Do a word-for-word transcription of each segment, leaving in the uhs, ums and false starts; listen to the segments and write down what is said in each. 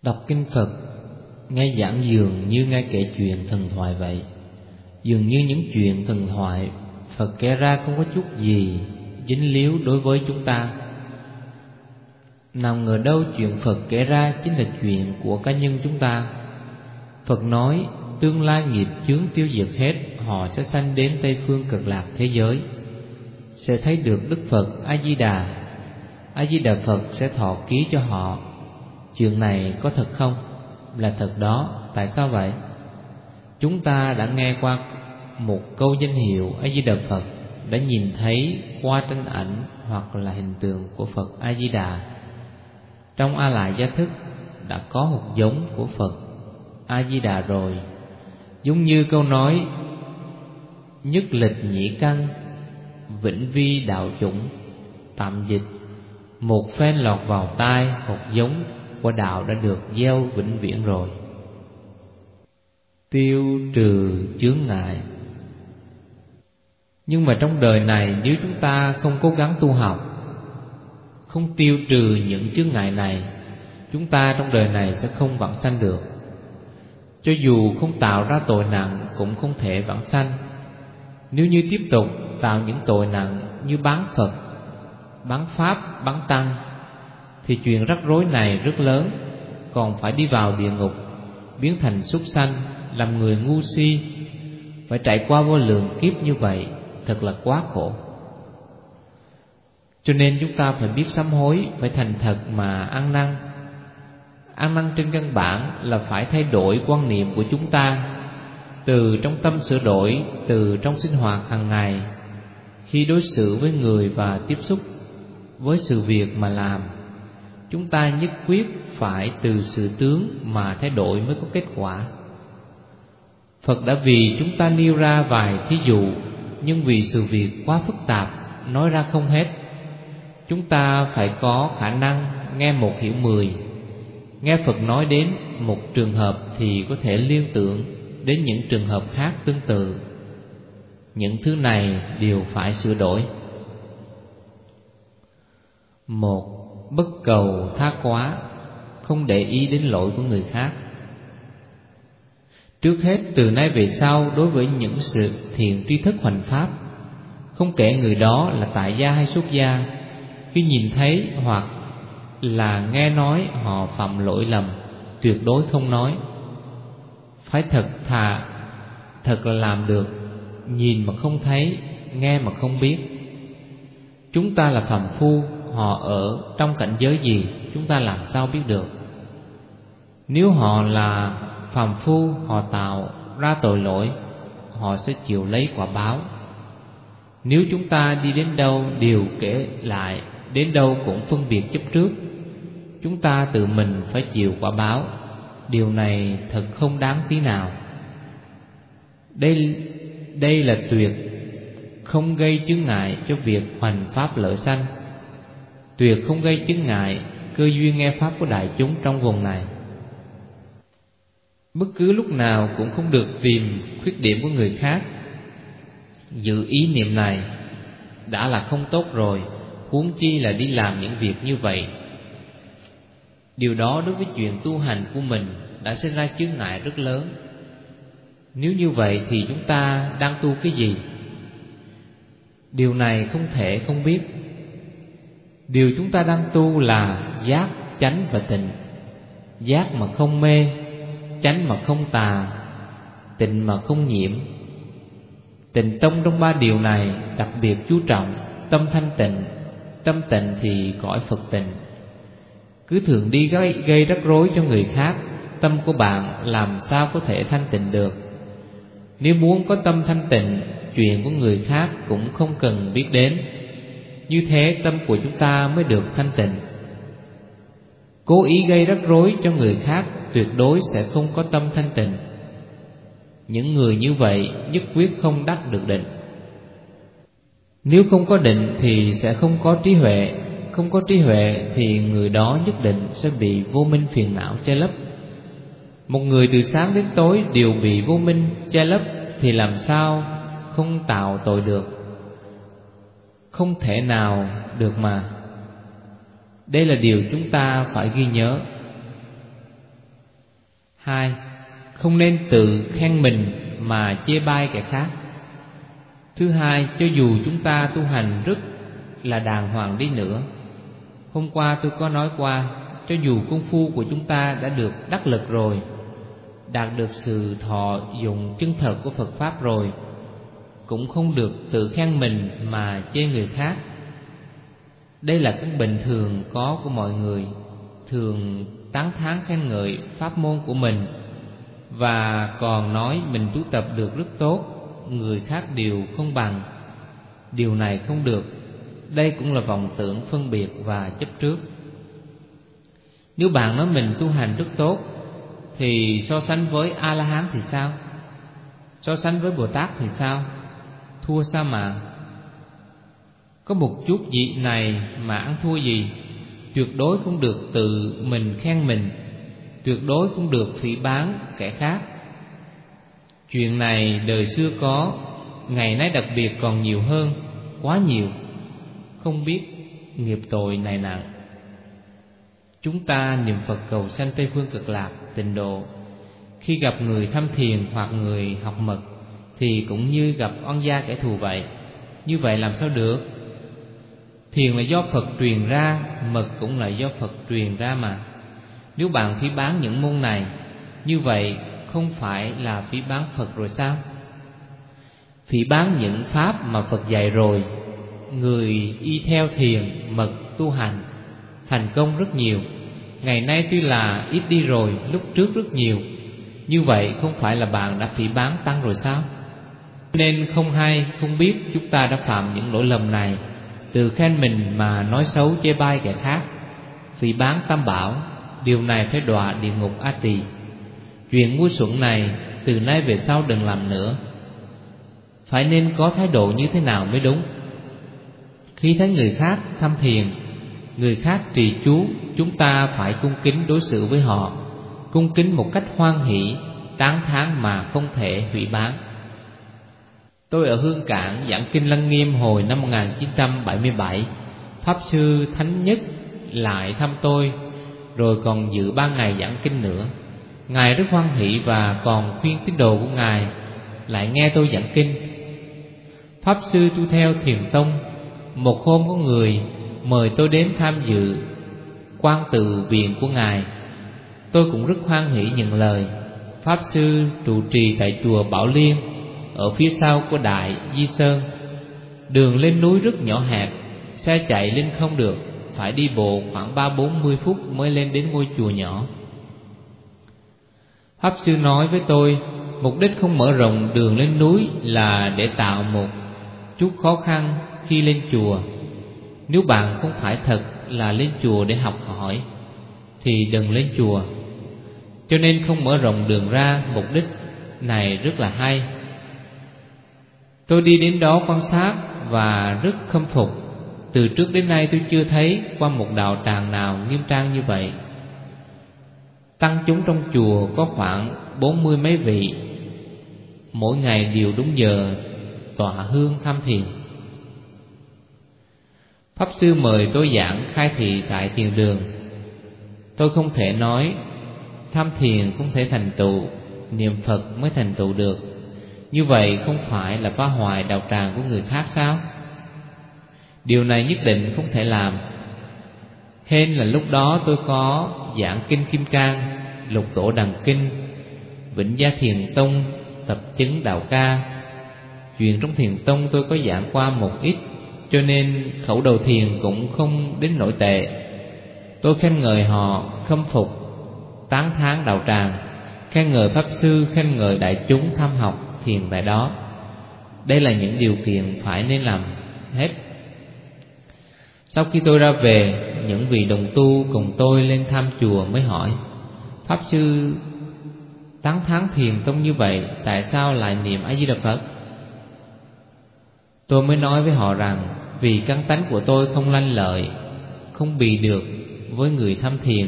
Đọc kinh Phật, nghe giảng dường như nghe kể chuyện thần thoại vậy. Dường như những chuyện thần thoại Phật kể ra không có chút gì dính líu đối với chúng ta. Nào ngờ đâu chuyện Phật kể ra chính là chuyện của cá nhân chúng ta. Phật nói tương lai nghiệp chướng tiêu diệt hết, họ sẽ sanh đến Tây phương Cực Lạc thế giới, sẽ thấy được Đức Phật A Di Đà. A Di Đà Phật sẽ thọ ký cho họ. Chuyện này có thật không? Là thật đó. Tại sao vậy? Chúng ta đã nghe qua một câu danh hiệu A Di Đà Phật, đã nhìn thấy qua tranh ảnh hoặc là hình tượng của Phật A Di Đà. Trong A Lại Gia Thức đã có một giống của Phật A Di Đà rồi. Giống như câu nói nhất lịch nhĩ căn, vĩnh vi đạo chủng. Tạm dịch: một phen lọt vào tai, một giống của đạo đã được gieo vĩnh viễn rồi. Tiêu trừ chướng ngại. Nhưng mà trong đời này, nếu chúng ta không cố gắng tu học, không tiêu trừ những chướng ngại này, chúng ta trong đời này sẽ không vãng sanh được. Cho dù không tạo ra tội nặng cũng không thể vãng sanh. Nếu như tiếp tục tạo những tội nặng như bán Phật, bán Pháp, bán Tăng, thì chuyện rắc rối này rất lớn, còn phải đi vào địa ngục, biến thành súc sanh, làm người ngu si, phải trải qua vô lượng kiếp như vậy, thật là quá khổ. Cho nên chúng ta phải biết sám hối, phải thành thật mà ăn năn. Ăn năn trên căn bản là phải thay đổi quan niệm của chúng ta, từ trong tâm sửa đổi, từ trong sinh hoạt hàng ngày, khi đối xử với người và tiếp xúc với sự việc mà làm. Chúng ta nhất quyết phải từ sự tướng mà thay đổi mới có kết quả. Phật đã vì chúng ta nêu ra vài thí dụ, nhưng vì sự việc quá phức tạp, nói ra không hết. Chúng ta phải có khả năng nghe một hiểu mười. Nghe Phật nói đến một trường hợp thì có thể liên tưởng đến những trường hợp khác tương tự. Những thứ này đều phải sửa đổi. Một, bất cầu tha quá, không để ý đến lỗi của người khác. Trước hết, từ nay về sau, đối với những sự thiện tri thức hoành pháp, không kể người đó là tại gia hay xuất gia, khi nhìn thấy hoặc là nghe nói họ phạm lỗi lầm, tuyệt đối không nói. Phải thật thà, thật là làm được, nhìn mà không thấy, nghe mà không biết. Chúng ta là phàm phu, họ ở trong cảnh giới gì, chúng ta làm sao biết được? Nếu họ là phàm phu, họ tạo ra tội lỗi, họ sẽ chịu lấy quả báo. Nếu chúng ta đi đến đâu đều kể lại, đến đâu cũng phân biệt chấp trước, chúng ta tự mình phải chịu quả báo. Điều này thật không đáng tí nào. Đây, đây là tuyệt không gây chướng ngại cho việc hoành pháp lợi sanh, tuyệt không gây chướng ngại cơ duyên nghe pháp của đại chúng trong vùng này. Bất cứ lúc nào cũng không được tìm khuyết điểm của người khác. Giữ ý niệm này đã là không tốt rồi, huống chi là đi làm những việc như vậy. Điều đó đối với chuyện tu hành của mình đã sinh ra chướng ngại rất lớn. Nếu như vậy thì chúng ta đang tu cái gì? Điều này không thể không biết. Điều chúng ta đang tu là giác, chánh và tịnh. Giác mà không mê, chánh mà không tà, tịnh mà không nhiễm. Tịnh tông trong ba điều này đặc biệt chú trọng tâm thanh tịnh. Tâm tịnh thì cõi Phật tịnh. Cứ thường đi gây, gây rắc rối cho người khác, tâm của bạn làm sao có thể thanh tịnh được? Nếu muốn có tâm thanh tịnh, chuyện của người khác cũng không cần biết đến. Như thế tâm của chúng ta mới được thanh tịnh. Cố ý gây rắc rối cho người khác tuyệt đối sẽ không có tâm thanh tịnh. Những người như vậy nhất quyết không đắc được định. Nếu không có định thì sẽ không có trí huệ. Không có trí huệ thì người đó nhất định sẽ bị vô minh phiền não che lấp. Một người từ sáng đến tối đều bị vô minh che lấp thì làm sao không tạo tội được? Không thể nào được mà. Đây là điều chúng ta phải ghi nhớ. Hai, không nên tự khen mình mà chê bai kẻ khác. Thứ hai, cho dù chúng ta tu hành rất là đàng hoàng đi nữa, hôm qua tôi có nói qua, cho dù công phu của chúng ta đã được đắc lực rồi, đạt được sự thọ dụng chân thật của Phật Pháp rồi, cũng không được tự khen mình mà chê người khác. Đây là cái bình thường có của mọi người, thường tán thán khen ngợi pháp môn của mình, và còn nói mình tu tập được rất tốt, người khác đều không bằng. Điều này không được. Đây cũng là vọng tưởng phân biệt và chấp trước. Nếu bạn nói mình tu hành rất tốt, thì so sánh với A-la-hán thì sao? So sánh với Bồ Tát thì sao? Thua sao mà? Có một chút gì này mà ăn thua gì? Tuyệt đối không được tự mình khen mình, tuyệt đối không được phỉ báng kẻ khác. Chuyện này đời xưa có, ngày nay đặc biệt còn nhiều hơn, quá nhiều, không biết nghiệp tội này nặng. Chúng ta niệm Phật cầu sanh Tây Phương Cực Lạc tịnh độ, khi gặp người tham thiền hoặc người học mật thì cũng như gặp oan gia kẻ thù vậy. Như vậy làm sao được? Thiền là do Phật truyền ra, mật cũng là do Phật truyền ra mà. Nếu bạn phỉ báng những môn này, như vậy không phải là phỉ báng Phật rồi sao? Phỉ báng những pháp mà Phật dạy rồi, người y theo thiền, mật, tu hành thành công rất nhiều. Ngày nay tuy là ít đi rồi, lúc trước rất nhiều. Như vậy không phải là bạn đã phỉ báng tăng rồi sao? Nên không hay, không biết chúng ta đã phạm những lỗi lầm này, tự khen mình mà nói xấu chê bai kẻ khác, phỉ báng tam bảo. Điều này phải đọa địa ngục A Tỳ. Chuyện ngu xuẩn này từ nay về sau đừng làm nữa. Phải nên có thái độ như thế nào mới đúng? Khi thấy người khác tham thiền, người khác trì chú, chúng ta phải cung kính đối xử với họ, cung kính một cách hoan hỷ, tán thán mà không thể hủy báng. Tôi ở Hương Cảng giảng kinh Lăng Nghiêm hồi năm một nghìn chín trăm bảy mươi bảy. Pháp sư Thánh Nhất lại thăm tôi, rồi còn dự ba ngày giảng kinh nữa. Ngài rất hoan hỷ và còn khuyên tín đồ của Ngài lại nghe tôi giảng kinh. Pháp sư tu theo Thiền Tông. Một hôm có người mời tôi đến tham dự quan tự viện của Ngài. Tôi cũng rất hoan hỷ nhận lời. Pháp sư trụ trì tại chùa Bảo Liên, ở phía sau của Đại Di Sơn. Đường lên núi rất nhỏ hẹp, xe chạy lên không được, phải đi bộ khoảng ba bốn mươi phút mới lên đến ngôi chùa nhỏ. Pháp sư nói với tôi, mục đích không mở rộng đường lên núi là để tạo một chút khó khăn khi lên chùa. Nếu bạn không phải thật là lên chùa để học hỏi thì đừng lên chùa. Cho nên không mở rộng đường ra, mục đích này rất là hay. Tôi đi đến đó quan sát và rất khâm phục. Từ trước đến nay tôi chưa thấy qua một đạo tràng nào nghiêm trang như vậy. Tăng chúng trong chùa có khoảng bốn mươi mấy vị, mỗi ngày đều đúng giờ tọa hương tham thiền. Pháp sư mời tôi giảng khai thị tại thiền đường. Tôi không thể nói tham thiền không thể thành tựu, niệm Phật mới thành tựu được. Như vậy không phải là phá hoại đạo tràng của người khác sao? Điều này nhất định không thể làm. Hên là lúc đó tôi có giảng kinh Kim Cang, Lục Tổ Đằng Kinh, Vĩnh Gia Thiền Tông, Tập Chứng Đạo Ca. Chuyện trong Thiền Tông tôi có giảng qua một ít, cho nên khẩu đầu thiền cũng không đến nổi tệ. Tôi khen ngợi họ, khâm phục, tán thán đạo tràng, khen ngợi Pháp sư, khen ngợi đại chúng tham học thiền tại đó. Đây là những điều kiện phải nên làm hết. Sau khi tôi ra về, những vị đồng tu cùng tôi lên thăm chùa mới hỏi, Pháp sư tán thán thiền tông như vậy, tại sao lại niệm A Di Đà Phật? Tôi mới nói với họ rằng, vì căn tánh của tôi không lanh lợi, không bì được với người tham thiền.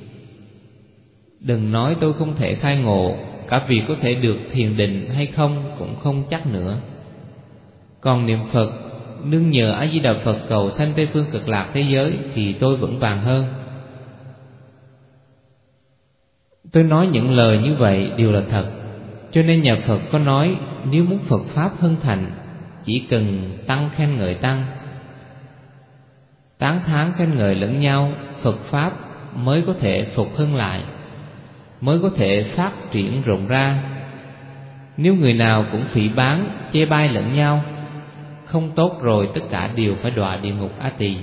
Đừng nói tôi không thể khai ngộ, cả việc có thể được thiền định hay không cũng không chắc nữa. Còn niệm Phật, nương nhờ A Di Đà Phật cầu sanh Tây Phương Cực Lạc thế giới thì tôi vững vàng hơn. Tôi nói những lời như vậy đều là thật. Cho nên nhà Phật có nói, nếu muốn Phật Pháp hưng thịnh, chỉ cần tăng khen ngợi tăng, tán thán khen ngợi lẫn nhau, Phật Pháp mới có thể phục hưng lại, mới có thể phát triển rộng ra. Nếu người nào cũng phỉ báng, chê bai lẫn nhau, không tốt rồi, tất cả đều phải đọa địa ngục A Tỳ.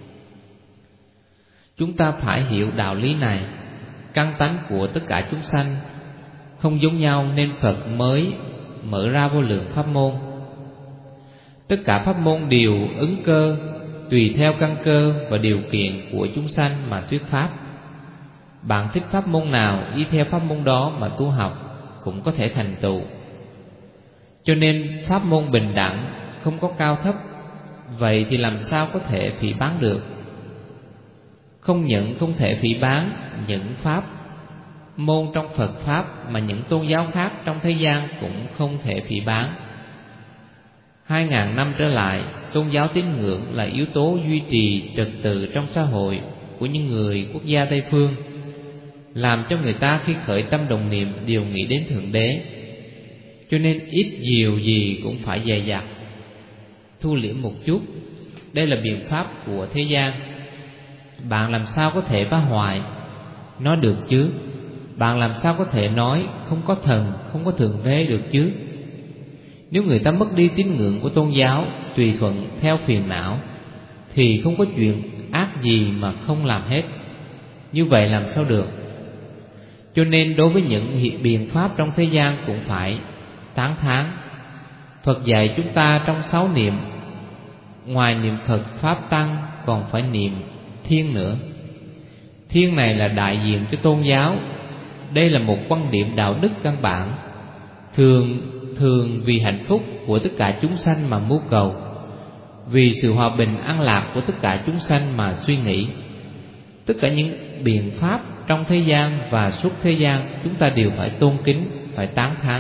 Chúng ta phải hiểu đạo lý này. Căn tánh của tất cả chúng sanh không giống nhau, nên Phật mới mở ra vô lượng pháp môn. Tất cả pháp môn đều ứng cơ, tùy theo căn cơ và điều kiện của chúng sanh mà thuyết pháp. Bạn thích pháp môn nào, y theo pháp môn đó mà tu học cũng có thể thành tựu. Cho nên pháp môn bình đẳng, không có cao thấp. Vậy thì làm sao có thể phỉ báng được? Không những không thể phỉ báng những pháp môn trong Phật Pháp, mà những tôn giáo khác trong thế gian cũng không thể phỉ báng. Hai ngàn năm trở lại, tôn giáo tín ngưỡng là yếu tố duy trì trật tự trong xã hội của những người quốc gia Tây Phương, làm cho người ta khi khởi tâm đồng niệm đều nghĩ đến Thượng Đế. Cho nên ít nhiều gì cũng phải dè dặt, thu liễm một chút. Đây là biện pháp của thế gian. Bạn làm sao có thể phá hoại nó được chứ? Bạn làm sao có thể nói không có thần, không có Thượng Đế được chứ? Nếu người ta mất đi tín ngưỡng của tôn giáo, tùy thuận theo phiền não, thì không có chuyện ác gì mà không làm hết. Như vậy làm sao được? Cho nên đối với những biện pháp trong thế gian cũng phải tán thán. Phật dạy chúng ta trong sáu niệm, ngoài niệm Phật Pháp Tăng còn phải niệm Thiên nữa. Thiên này là đại diện cho tôn giáo. Đây là một quan điểm đạo đức căn bản, thường thường vì hạnh phúc của tất cả chúng sanh mà mưu cầu, vì sự hòa bình an lạc của tất cả chúng sanh mà suy nghĩ. Tất cả những biện pháp trong thế gian và suốt thế gian, chúng ta đều phải tôn kính, phải tán thán.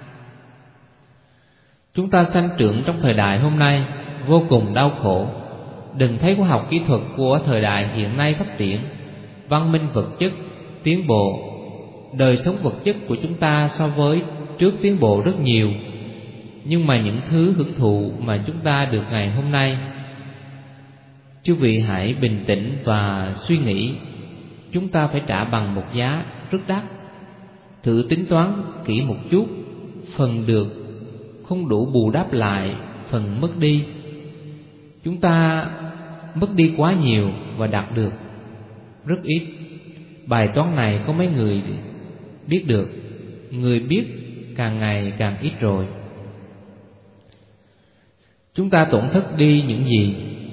Chúng ta sanh trưởng trong thời đại hôm nay vô cùng đau khổ. Đừng thấy khoa học kỹ thuật của thời đại hiện nay phát triển, văn minh vật chất tiến bộ, đời sống vật chất của chúng ta so với trước tiến bộ rất nhiều. Nhưng mà những thứ hưởng thụ mà chúng ta được ngày hôm nay, chư vị hãy bình tĩnh và suy nghĩ, chúng ta phải trả bằng một giá rất đắt. Thử tính toán kỹ một chút, phần được không đủ bù đắp lại phần mất đi. Chúng ta mất đi quá nhiều và đạt được rất ít. Bài toán này có mấy người biết được, người biết càng ngày càng ít rồi. Chúng ta tổn thất đi những gì?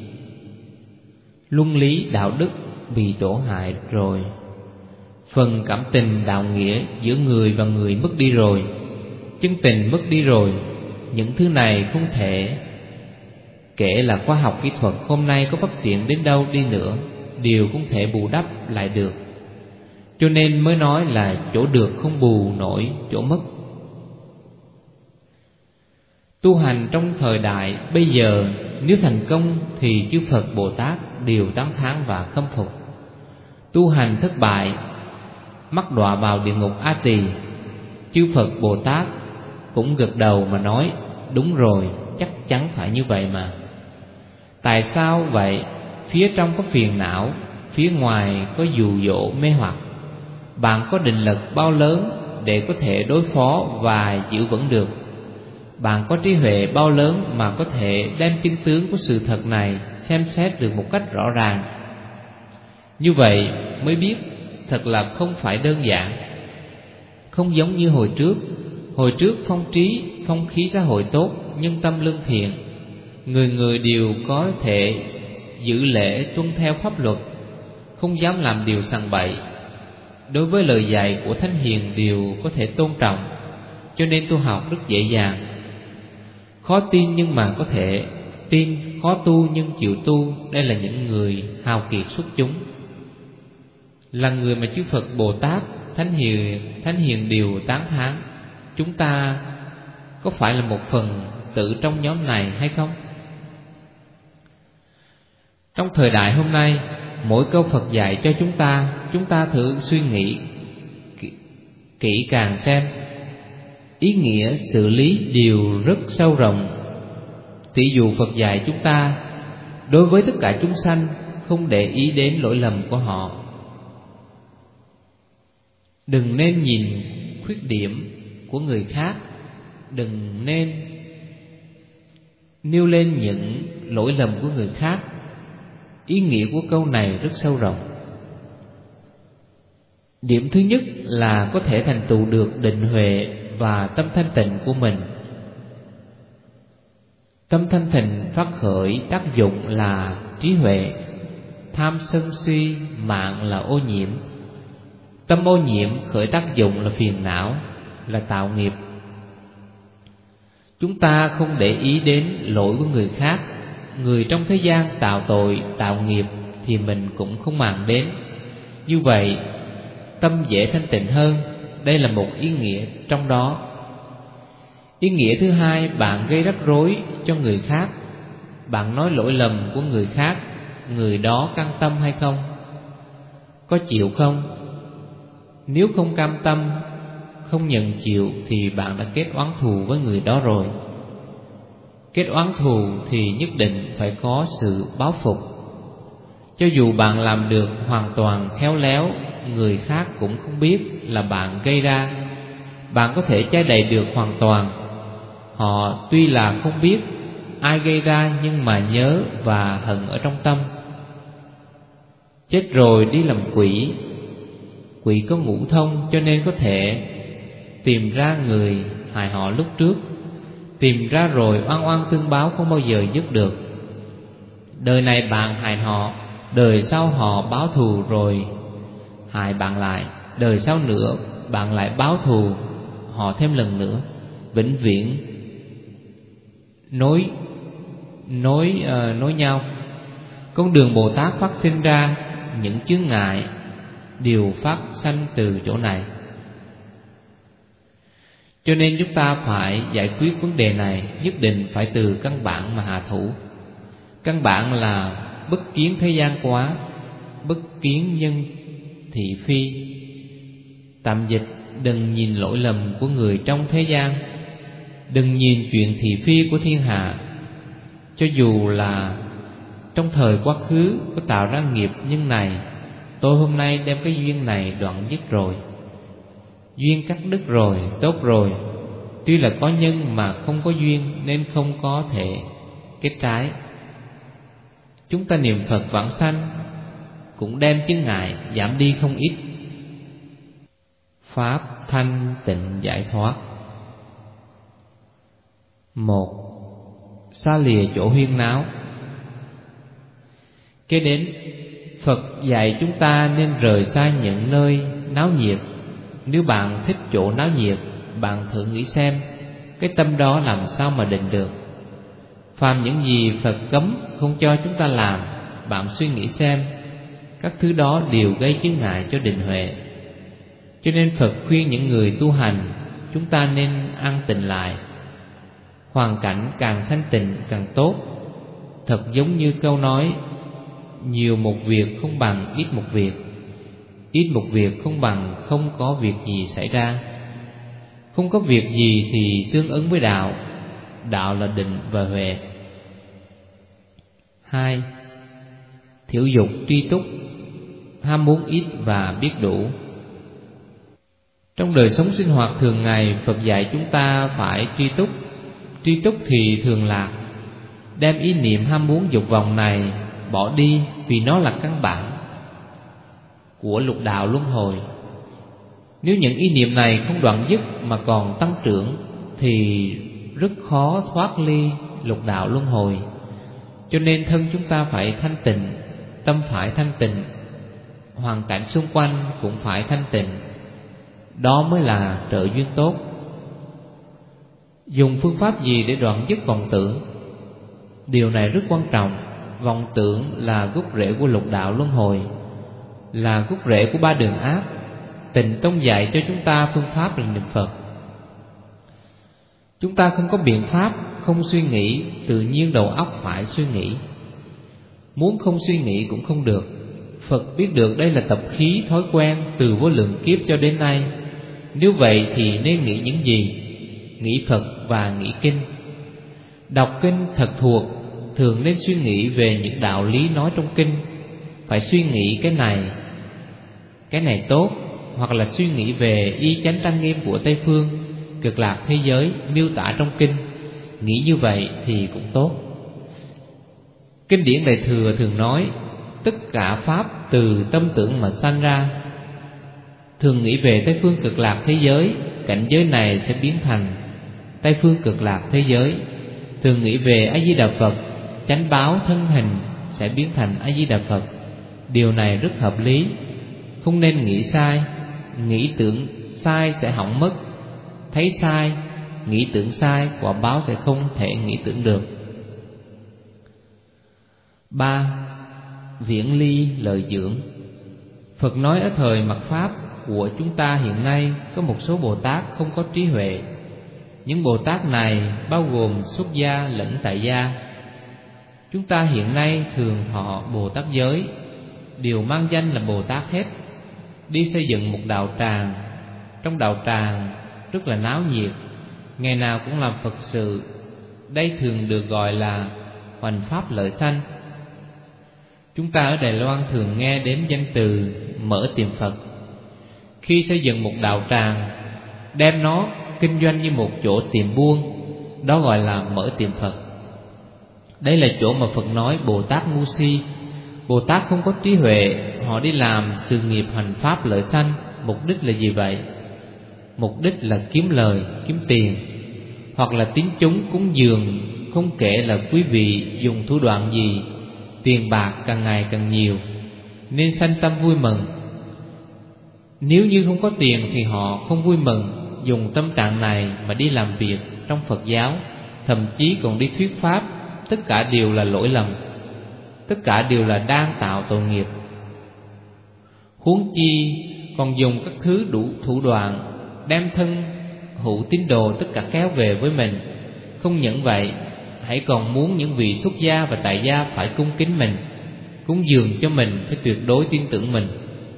Luân lý đạo đức bị tổn hại rồi. Phần cảm tình đạo nghĩa giữa người và người mất đi rồi. Chân tình mất đi rồi. Những thứ này không thể, kể là khoa học kỹ thuật hôm nay có phát triển đến đâu đi nữa, đều không thể bù đắp lại được. Cho nên mới nói là chỗ được không bù nổi chỗ mất. Tu hành trong thời đại bây giờ, nếu thành công thì chư Phật Bồ Tát đều tán thán và khâm phục. Tu hành thất bại, mắc đọa vào địa ngục A Tỳ, chư Phật Bồ Tát cũng gật đầu mà nói, đúng rồi, chắc chắn phải như vậy mà. Tại sao vậy? Phía trong có phiền não, phía ngoài có dụ dỗ mê hoặc. Bạn có định lực bao lớn để có thể đối phó và giữ vững được? Bạn có trí huệ bao lớn mà có thể đem chân tướng của sự thật này xem xét được một cách rõ ràng? Như vậy mới biết thật là không phải đơn giản. Không giống như hồi trước. Hồi trước phong trí, phong khí xã hội tốt, nhân tâm lương thiện, người người đều có thể giữ lễ tuân theo pháp luật, không dám làm điều sằng bậy. Đối với lời dạy của thánh hiền đều có thể tôn trọng, cho nên tu học rất dễ dàng. Khó tin nhưng mà có thể tin, khó tu nhưng chịu tu. Đây là những người hào kiệt xuất chúng, là người mà chư Phật Bồ Tát, thánh hiền, thánh hiền đều tán thán. Chúng ta có phải là một phần tử trong nhóm này hay không? Trong thời đại hôm nay, mỗi câu Phật dạy cho chúng ta, chúng ta thử suy nghĩ kỹ càng xem, ý nghĩa xử lý đều rất sâu rộng. Tỷ dụ Phật dạy chúng ta đối với tất cả chúng sanh không để ý đến lỗi lầm của họ. Đừng nên nhìn khuyết điểm của người khác, đừng nên nêu lên những lỗi lầm của người khác. Ý nghĩa của câu này rất sâu rộng. Điểm thứ nhất là có thể thành tựu được định huệ và tâm thanh tịnh của mình. Tâm thanh tịnh phát khởi tác dụng là trí huệ, tham sân si mạng là ô nhiễm. Tâm ô nhiễm khởi tác dụng là phiền não, là tạo nghiệp. Chúng ta không để ý đến lỗi của người khác. Người trong thế gian tạo tội, tạo nghiệp thì mình cũng không màng đến. Như vậy tâm dễ thanh tịnh hơn. Đây là một ý nghĩa trong đó. Ý nghĩa thứ hai, bạn gây rắc rối cho người khác. Bạn nói lỗi lầm của người khác, người đó cam tâm hay không? Có chịu không? Nếu không cam tâm, không nhận chịu thì bạn đã kết oán thù với người đó rồi. Kết oán thù thì nhất định phải có sự báo phục. Cho dù bạn làm được hoàn toàn khéo léo, người khác cũng không biết là bạn gây ra. Bạn có thể che đậy được hoàn toàn. Họ tuy là không biết ai gây ra, nhưng mà nhớ và hận ở trong tâm. Chết rồi đi làm quỷ. Quỷ có ngũ thông cho nên có thể tìm ra người hại họ lúc trước. Tìm ra rồi oan oan tương báo không bao giờ dứt được. Đời này bạn hại họ, đời sau họ báo thù rồi hại bạn lại. Đời sau nữa bạn lại báo thù họ thêm lần nữa. Vĩnh viễn nối nối uh, nối nhau. Con đường Bồ Tát phát sinh ra những chướng ngại đều phát sanh từ chỗ này. Cho nên chúng ta phải giải quyết vấn đề này, nhất định phải từ căn bản mà hạ thủ. Căn bản là bất kiến thế gian quá, bất kiến nhân thị phi. Tạm dịch, đừng nhìn lỗi lầm của người trong thế gian, đừng nhìn chuyện thị phi của thiên hạ. Cho dù là trong thời quá khứ có tạo ra nghiệp nhân này, tôi hôm nay đem cái duyên này đoạn dứt rồi. Duyên cắt đứt rồi, tốt rồi. Tuy là có nhân mà không có duyên nên không có thể kết trái. Chúng ta niệm Phật vãng sanh cũng đem chướng ngại giảm đi không ít. Pháp thanh tịnh giải thoát. Một, xa lìa chỗ huyên náo. Kế đến, Phật dạy chúng ta nên rời xa những nơi náo nhiệt. Nếu bạn thích chỗ náo nhiệt, bạn thử nghĩ xem, cái tâm đó làm sao mà định được. Phàm những gì Phật cấm không cho chúng ta làm, bạn suy nghĩ xem, các thứ đó đều gây chướng ngại cho định huệ. Cho nên Phật khuyên những người tu hành, chúng ta nên an tịnh lại. Hoàn cảnh càng thanh tịnh càng tốt. Thật giống như câu nói, nhiều một việc không bằng ít một việc, ít một việc không bằng không có việc gì xảy ra. Không có việc gì thì tương ứng với đạo. Đạo là định và huệ. Hai, thiểu dục tri túc, ham muốn ít và biết đủ. Trong đời sống sinh hoạt thường ngày, Phật dạy chúng ta phải tri túc. Tri túc thì thường lạc, đem ý niệm ham muốn dục vọng này bỏ đi, vì nó là căn bản của lục đạo luân hồi. Nếu những ý niệm này không đoạn dứt mà còn tăng trưởng thì rất khó thoát ly lục đạo luân hồi. Cho nên thân chúng ta phải thanh tịnh, tâm phải thanh tịnh, hoàn cảnh xung quanh cũng phải thanh tịnh. Đó mới là trợ duyên tốt. Dùng phương pháp gì để đoạn dứt vọng tưởng? Điều này rất quan trọng. Vọng tưởng là gốc rễ của lục đạo luân hồi, là gốc rễ của ba đường ác. Tịnh Tông dạy cho chúng ta phương pháp là niệm Phật. Chúng ta không có biện pháp không suy nghĩ, tự nhiên đầu óc phải suy nghĩ. Muốn không suy nghĩ cũng không được. Phật biết được đây là tập khí thói quen từ vô lượng kiếp cho đến nay. Nếu vậy thì nên nghĩ những gì? Nghĩ Phật và nghĩ kinh. Đọc kinh thật thuộc, thường nên suy nghĩ về những đạo lý nói trong kinh. Phải suy nghĩ cái này, cái này tốt, hoặc là suy nghĩ về y chánh trang nghiêm của Tây Phương, Cực Lạc thế giới miêu tả trong kinh. Nghĩ như vậy thì cũng tốt. Kinh điển Đại Thừa thường nói tất cả pháp từ tâm tưởng mà sanh ra. Thường nghĩ về Tây Phương Cực Lạc thế giới, cảnh giới này sẽ biến thành Tây Phương Cực Lạc thế giới. Thường nghĩ về A Di Đà Phật, chánh báo thân hình sẽ biến thành A Di Đà Phật. Điều này rất hợp lý, không nên nghĩ sai. Nghĩ tưởng sai sẽ hỏng mất. Thấy sai, nghĩ tưởng sai, quả báo sẽ không thể nghĩ tưởng được. Ba. Viễn ly lợi dưỡng. Phật nói ở thời mạt Pháp của chúng ta hiện nay có một số Bồ Tát không có trí huệ. Những Bồ Tát này bao gồm xuất gia lẫn tại gia. Chúng ta hiện nay thường thọ Bồ Tát giới, đều mang danh là Bồ Tát hết. Đi xây dựng một đạo tràng. Trong đạo tràng rất là náo nhiệt, ngày nào cũng làm Phật sự. Đây thường được gọi là hoành pháp lợi sanh. Chúng ta ở Đài Loan thường nghe đến danh từ mở tiệm Phật. Khi xây dựng một đạo tràng, đem nó kinh doanh như một chỗ tiệm buôn, đó gọi là mở tiệm Phật. Đây là chỗ mà Phật nói Bồ Tát ngu si. Bồ Tát không có trí huệ, họ đi làm sự nghiệp hành pháp lợi sanh. Mục đích là gì vậy? Mục đích là kiếm lời, kiếm tiền, hoặc là tín chúng cúng dường. Không kể là quý vị dùng thủ đoạn gì, tiền bạc càng ngày càng nhiều, nên sanh tâm vui mừng. Nếu như không có tiền thì họ không vui mừng. Dùng tâm trạng này mà đi làm việc trong Phật giáo, thậm chí còn đi thuyết pháp, tất cả đều là lỗi lầm, tất cả đều là đang tạo tội nghiệp. Huống chi còn dùng các thứ đủ thủ đoạn, đem thân hữu tín đồ tất cả kéo về với mình. Không những vậy, hãy còn muốn những vị xuất gia và tại gia phải cung kính mình, cúng dường cho mình, phải tuyệt đối tin tưởng mình.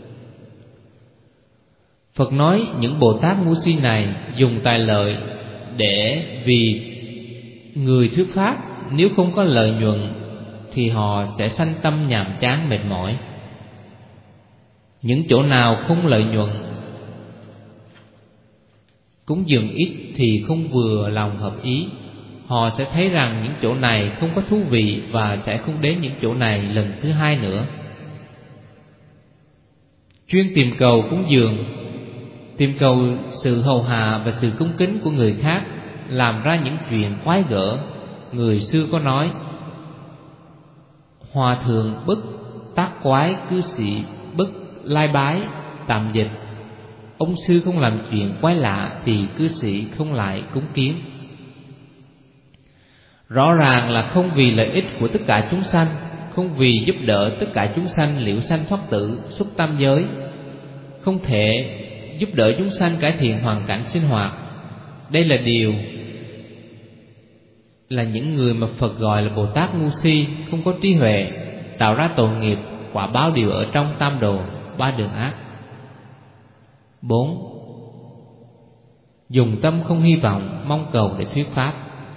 Phật nói những Bồ Tát ngu si này dùng tài lợi để vì người thuyết pháp. Nếu không có lợi nhuận thì họ sẽ sanh tâm nhàm chán mệt mỏi. Những chỗ nào không lợi nhuận, cúng dường ít thì không vừa lòng hợp ý, họ sẽ thấy rằng những chỗ này không có thú vị và sẽ không đến những chỗ này lần thứ hai nữa. Chuyên tìm cầu cúng dường, tìm cầu sự hầu hạ và sự cung kính của người khác, làm ra những chuyện quái gở. Người xưa có nói: hòa thượng bất tác quái, cư sĩ bất lai bái. Tạm dịch: ông sư không làm chuyện quái lạ thì cư sĩ không lại cúng kiến. Rõ ràng là không vì lợi ích của tất cả chúng sanh, không vì giúp đỡ tất cả chúng sanh liễu sanh thoát tử, xuất tam giới, không thể giúp đỡ chúng sanh cải thiện hoàn cảnh sinh hoạt. Đây là điều là những người mà Phật gọi là Bồ Tát ngu si, không có trí huệ, tạo ra tội nghiệp, quả báo đều ở trong tam đồ, ba đường ác. Bốn. Dùng tâm không hy vọng, mong cầu để thuyết pháp.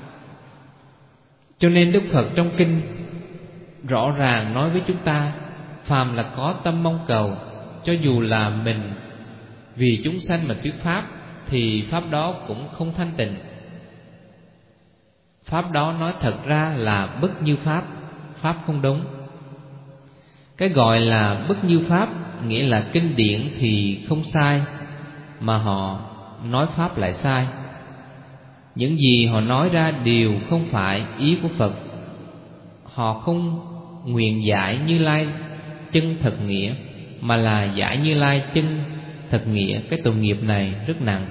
Cho nên Đức Phật trong kinh rõ ràng nói với chúng ta, phàm là có tâm mong cầu, cho dù là mình vì chúng sanh mà thuyết pháp, thì pháp đó cũng không thanh tịnh. Pháp đó nói thật ra là bất như pháp, pháp không đúng. Cái gọi là bất như pháp nghĩa là kinh điển thì không sai, mà họ nói pháp lại sai. Những gì họ nói ra đều không phải ý của Phật. Họ không nguyện giải Như Lai chân thật nghĩa, mà là giải Như Lai chân thật nghĩa. Cái tội nghiệp này rất nặng.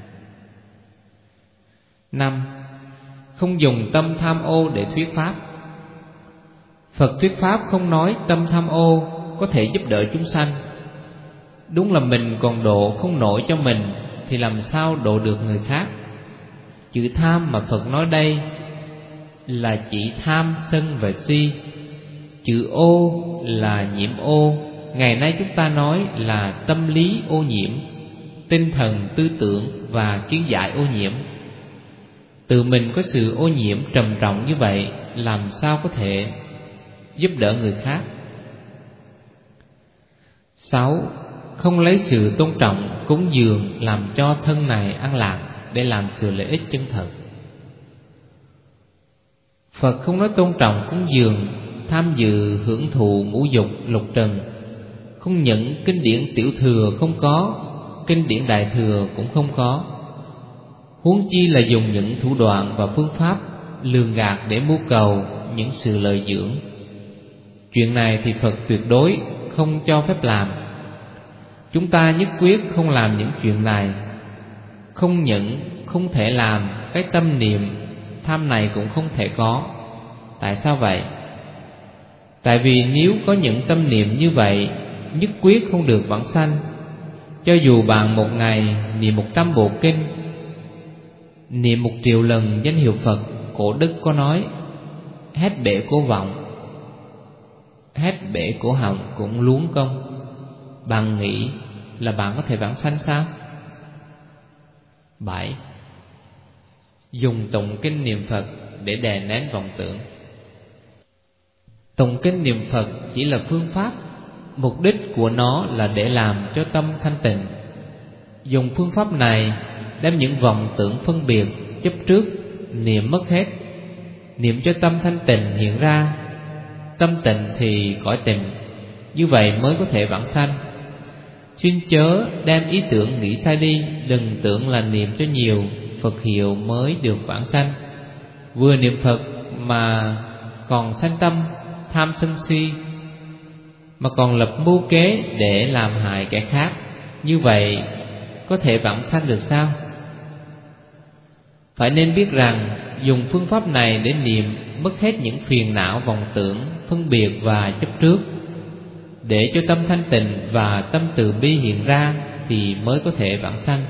Năm. Không dùng tâm tham ô để thuyết pháp. Phật thuyết pháp không nói tâm tham ô có thể giúp đỡ chúng sanh. Đúng là mình còn độ không nổi cho mình thì làm sao độ được người khác. Chữ tham mà Phật nói đây là chỉ tham sân và si. Chữ ô là nhiễm ô. Ngày nay chúng ta nói là tâm lý ô nhiễm. tinh thần, tư tưởng và kiến giải ô nhiễm. Tự mình có sự ô nhiễm trầm trọng như vậy, làm sao có thể giúp đỡ người khác? Sáu, không lấy sự tôn trọng cúng dường làm cho thân này an lạc để làm sự lợi ích chân thật. Phật không nói tôn trọng cúng dường, tham dự hưởng thụ ngũ dục lục trần. Không những kinh điển tiểu thừa không có, kinh điển đại thừa cũng không có, huống chi là dùng những thủ đoạn và phương pháp lường gạt để mưu cầu những sự lợi dưỡng. Chuyện này thì Phật tuyệt đối không cho phép làm. Chúng ta nhất quyết không làm những chuyện này. Không những không thể làm, cái tâm niệm tham này cũng không thể có. Tại sao vậy? Tại vì nếu có những tâm niệm như vậy, nhất quyết không được vãng sanh. Cho dù bạn một ngày niệm một trăm bộ kinh, niệm một triệu lần danh hiệu Phật, cổ đức có nói hết bể cổ vọng, hết bể cổ họng cũng luống công. Bạn nghĩ là bạn có thể vãng sanh sao? Bảy, dùng tụng kinh niệm Phật để đè nén vọng tưởng. Tụng kinh niệm Phật chỉ là phương pháp, mục đích của nó là để làm cho tâm thanh tịnh. Dùng phương pháp này đem những vọng tưởng phân biệt chấp trước niệm mất hết, niệm cho tâm thanh tịnh hiện ra. Tâm tịnh thì cõi tịnh, như vậy mới có thể vãng sanh. Xin chớ đem ý tưởng nghĩ sai đi, đừng tưởng là niệm cho nhiều Phật hiệu mới được vãng sanh. Vừa niệm Phật mà còn sanh tâm tham sân si, mà còn lập mưu kế để làm hại kẻ khác, như vậy có thể vãng sanh được sao? Phải nên biết rằng dùng phương pháp này để niệm mất hết những phiền não vọng tưởng, phân biệt và chấp trước, để cho tâm thanh tịnh và tâm từ bi hiện ra thì mới có thể vãng sanh.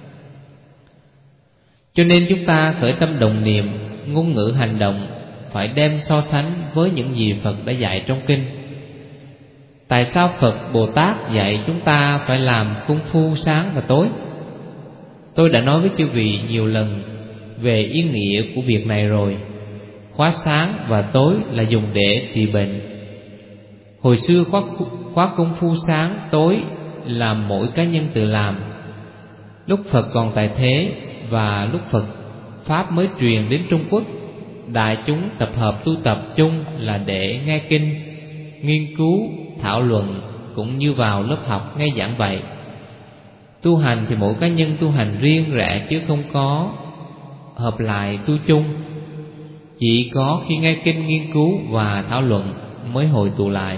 Cho nên chúng ta khởi tâm đồng niệm, ngôn ngữ hành động phải đem so sánh với những gì Phật đã dạy trong kinh. Tại sao Phật Bồ Tát dạy chúng ta phải làm công phu sáng và tối? Tôi đã nói với chư vị nhiều lần về ý nghĩa của việc này rồi. Khóa sáng và tối là dùng để trị bệnh. Hồi xưa khóa, khóa công phu sáng tối là mỗi cá nhân tự làm. Lúc Phật còn tại thế và lúc Phật Pháp mới truyền đến Trung Quốc, đại chúng tập hợp tu tập chung là để nghe kinh, nghiên cứu, thảo luận, cũng như vào lớp học nghe giảng vậy. Tu hành thì mỗi cá nhân tu hành riêng rẽ, chứ không có hợp lại tu chung. Chỉ có khi nghe kinh, nghiên cứu và thảo luận mới hội tụ lại.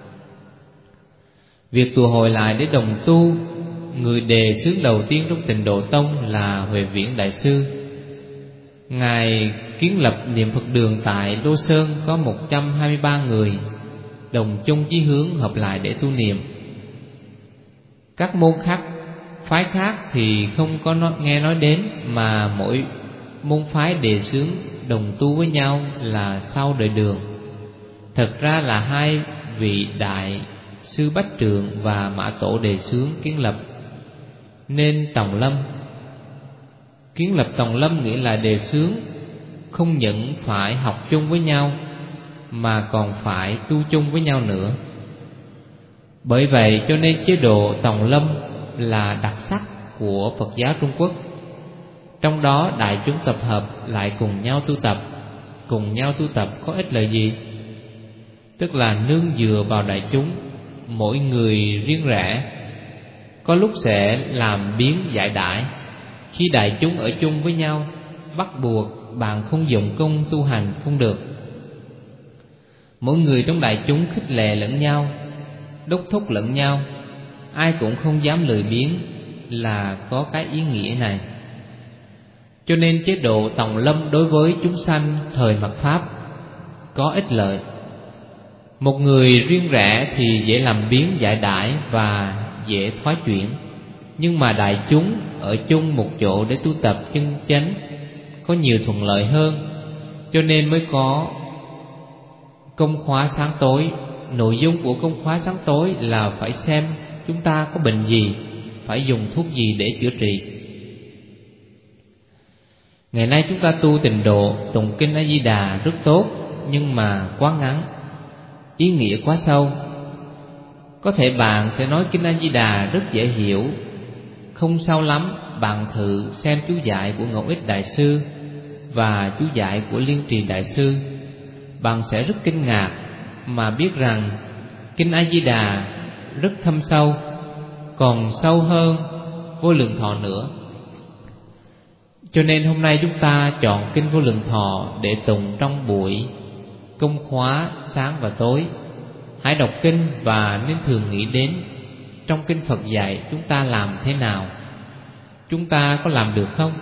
Việc tụ hội lại để đồng tu, người đề xướng đầu tiên trong Tịnh Độ Tông là Huệ Viễn Đại Sư. Ngài kiến lập niệm Phật đường tại Đô Sơn, có một trăm hai mươi ba người đồng chung chí hướng hợp lại để tu niệm. Các môn khác, phái khác thì không có nói, nghe nói đến, mà mỗi môn phái đề xướng đồng tu với nhau là sau đời Đường. Thật ra là hai vị đại sư Bách Trượng và Mã Tổ đề xướng kiến lập nên Tòng Lâm. Kiến lập Tòng Lâm nghĩa là đề xướng không những phải học chung với nhau mà còn phải tu chung với nhau nữa. Bởi vậy cho nên chế độ Tòng Lâm là đặc sắc của Phật giáo Trung Quốc. Trong đó đại chúng tập hợp lại cùng nhau tu tập. Cùng nhau tu tập có ích lợi gì? Tức là nương dựa vào đại chúng, mỗi người riêng rẽ, có lúc sẽ làm biến giải đãi. Khi đại chúng ở chung với nhau, bắt buộc bạn không dụng công tu hành không được. Mỗi người trong đại chúng khích lệ lẫn nhau, đốc thúc lẫn nhau, ai cũng không dám lười biếng, là có cái ý nghĩa này. Cho nên chế độ Tòng Lâm đối với chúng sanh thời mạt Pháp có ích lợi. Một người riêng rẽ thì dễ làm biến giải đãi và dễ thoái chuyển, nhưng mà đại chúng ở chung một chỗ để tu tập chân chánh có nhiều thuận lợi hơn. Cho nên mới có công khóa sáng tối. Nội dung của công khóa sáng tối là phải xem chúng ta có bệnh gì, phải dùng thuốc gì để chữa trị. Ngày nay chúng ta tu tịnh độ, tụng kinh A Di Đà rất tốt, nhưng mà quá ngắn, ý nghĩa quá sâu. Có thể bạn sẽ nói kinh A Di Đà rất dễ hiểu, không sâu lắm. Bạn thử xem chú giải của Ngẫu Ích Đại Sư và chú giải của Liên Trì Đại Sư, bạn sẽ rất kinh ngạc mà biết rằng kinh A Di Đà rất thâm sâu, còn sâu hơn Vô Lượng Thọ nữa. Cho nên hôm nay chúng ta chọn kinh Vô Lượng Thọ để tụng trong buổi công khóa sáng và tối. Hãy đọc kinh và nên thường nghĩ đến trong kinh Phật dạy chúng ta làm thế nào, chúng ta có làm được không?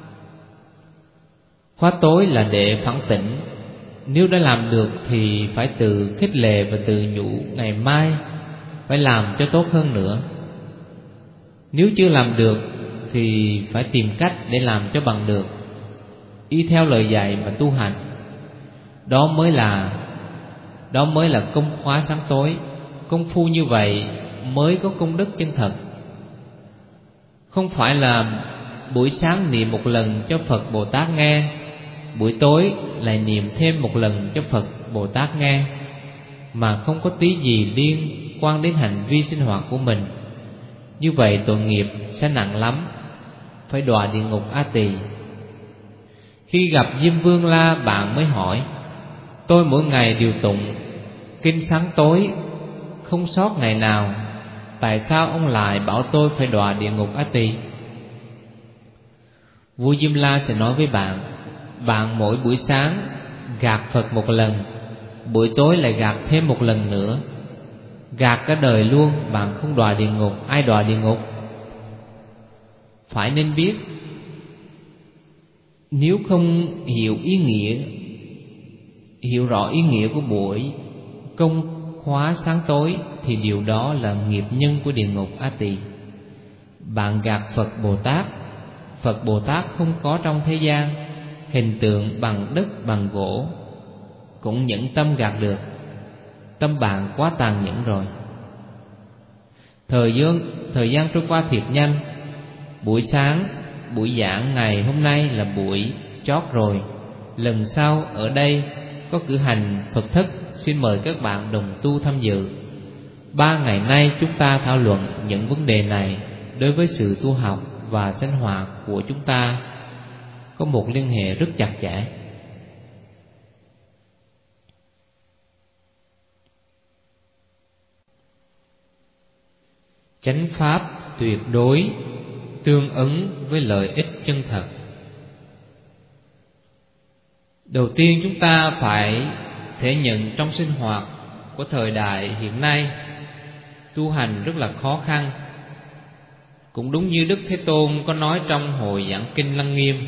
Khóa tối là để phản tỉnh. Nếu đã làm được thì phải tự khích lệ và tự nhủ ngày mai phải làm cho tốt hơn nữa. Nếu chưa làm được thì phải tìm cách để làm cho bằng được, y theo lời dạy mà tu hành. Đó mới là Đó mới là công khóa sáng tối. Công phu như vậy mới có công đức chân thật. Không phải là buổi sáng niệm một lần cho Phật Bồ Tát nghe, buổi tối lại niệm thêm một lần cho Phật Bồ Tát nghe, mà không có tí gì liên quan đến hành vi sinh hoạt của mình. Như vậy tội nghiệp sẽ nặng lắm, phải đọa địa ngục A Tỳ. Khi gặp Diêm Vương La, bạn mới hỏi: tôi mỗi ngày đều tụng kinh sáng tối, không sót ngày nào, tại sao ông lại bảo tôi phải đọa địa ngục A Tỳ? Vua Diêm La sẽ nói với bạn: bạn mỗi buổi sáng gạt Phật một lần, buổi tối lại gạt thêm một lần nữa, gạt cả đời luôn, bạn không đọa địa ngục, ai đọa địa ngục? Phải nên biết, nếu không hiểu ý nghĩa, hiểu rõ ý nghĩa của buổi công khóa sáng tối thì điều đó là nghiệp nhân của địa ngục A Tỳ. Bạn gạt Phật Bồ Tát, Phật Bồ Tát không có trong thế gian, hình tượng bằng đất bằng gỗ cũng nhẫn tâm gạt được. Tâm bạn quá tàn nhẫn rồi. Thời gian, thời gian trôi qua thiệt nhanh. Buổi sáng, buổi giảng ngày hôm nay là buổi chót rồi. Lần sau ở đây có cử hành Phật thất, xin mời các bạn đồng tu tham dự. Ba ngày nay chúng ta thảo luận những vấn đề này đối với sự tu học và sinh hoạt của chúng ta có một liên hệ rất chặt chẽ. Chánh pháp tuyệt đối tương ứng với lợi ích chân thật. Đầu tiên chúng ta phải thể nhận trong sinh hoạt của thời đại hiện nay, tu hành rất là khó khăn. Cũng đúng như Đức Thế Tôn có nói trong hội giảng kinh Lăng Nghiêm,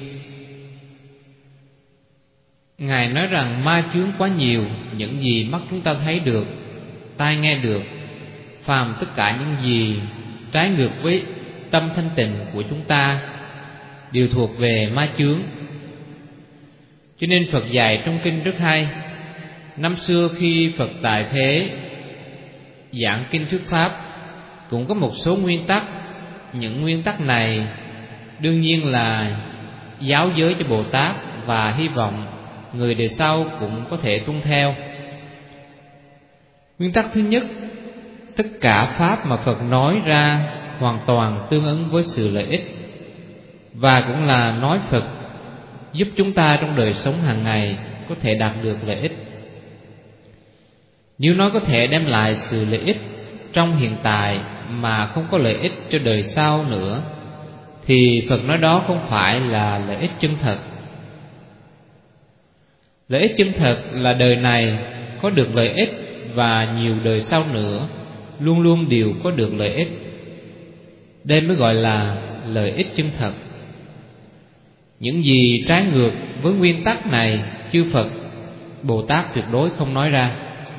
Ngài nói rằng ma chướng quá nhiều, những gì mắt chúng ta thấy được, tai nghe được, phàm tất cả những gì trái ngược với tâm thanh tịnh của chúng ta đều thuộc về ma chướng. Cho nên Phật dạy trong kinh rất hay. Năm xưa khi Phật tại thế giảng kinh thuyết pháp, cũng có một số nguyên tắc. Những nguyên tắc này đương nhiên là giáo giới cho Bồ Tát, và hy vọng người đời sau cũng có thể tuân theo. Nguyên tắc thứ nhất, tất cả pháp mà Phật nói ra hoàn toàn tương ứng với sự lợi ích, và cũng là nói Phật giúp chúng ta trong đời sống hàng ngày có thể đạt được lợi ích. Nếu nói có thể đem lại sự lợi ích trong hiện tại mà không có lợi ích cho đời sau nữa, thì Phật nói đó không phải là lợi ích chân thật. Lợi ích chân thật là đời này có được lợi ích, và nhiều đời sau nữa luôn luôn đều có được lợi ích. Đây mới gọi là lợi ích chân thật. Những gì trái ngược với nguyên tắc này, chư Phật Bồ Tát tuyệt đối không nói ra.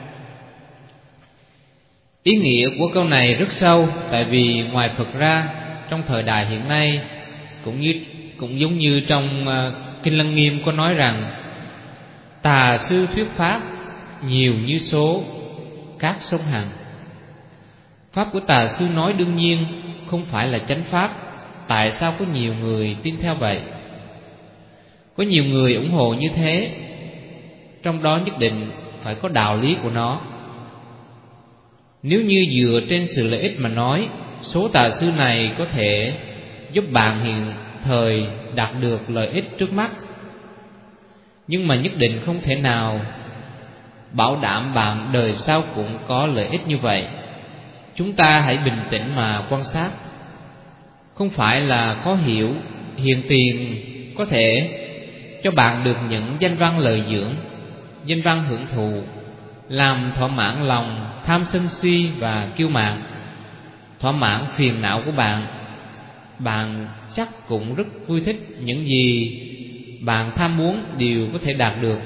Ý nghĩa của câu này rất sâu, tại vì ngoài Phật ra, trong thời đại hiện nay, cũng như cũng giống như trong uh, kinh Lăng Nghiêm có nói rằng tà sư thuyết pháp nhiều như số các sông Hằng. Pháp của tà sư nói đương nhiên không phải là chánh pháp, tại sao có nhiều người tin theo vậy? Có nhiều người ủng hộ như thế, trong đó nhất định phải có đạo lý của nó. Nếu như dựa trên sự lợi ích mà nói, số tà sư này có thể giúp bạn hiện thời đạt được lợi ích trước mắt, nhưng mà nhất định không thể nào bảo đảm bạn đời sau cũng có lợi ích như vậy. Chúng ta hãy bình tĩnh mà quan sát. Không phải là có hiểu hiện tiền có thể cho bạn được những danh văn lợi dưỡng, danh văn hưởng thụ, làm thỏa mãn lòng tham sân si và kiêu mạn, thỏa mãn phiền não của bạn. Bạn chắc cũng rất vui thích những gì bạn tham muốn đều có thể đạt được.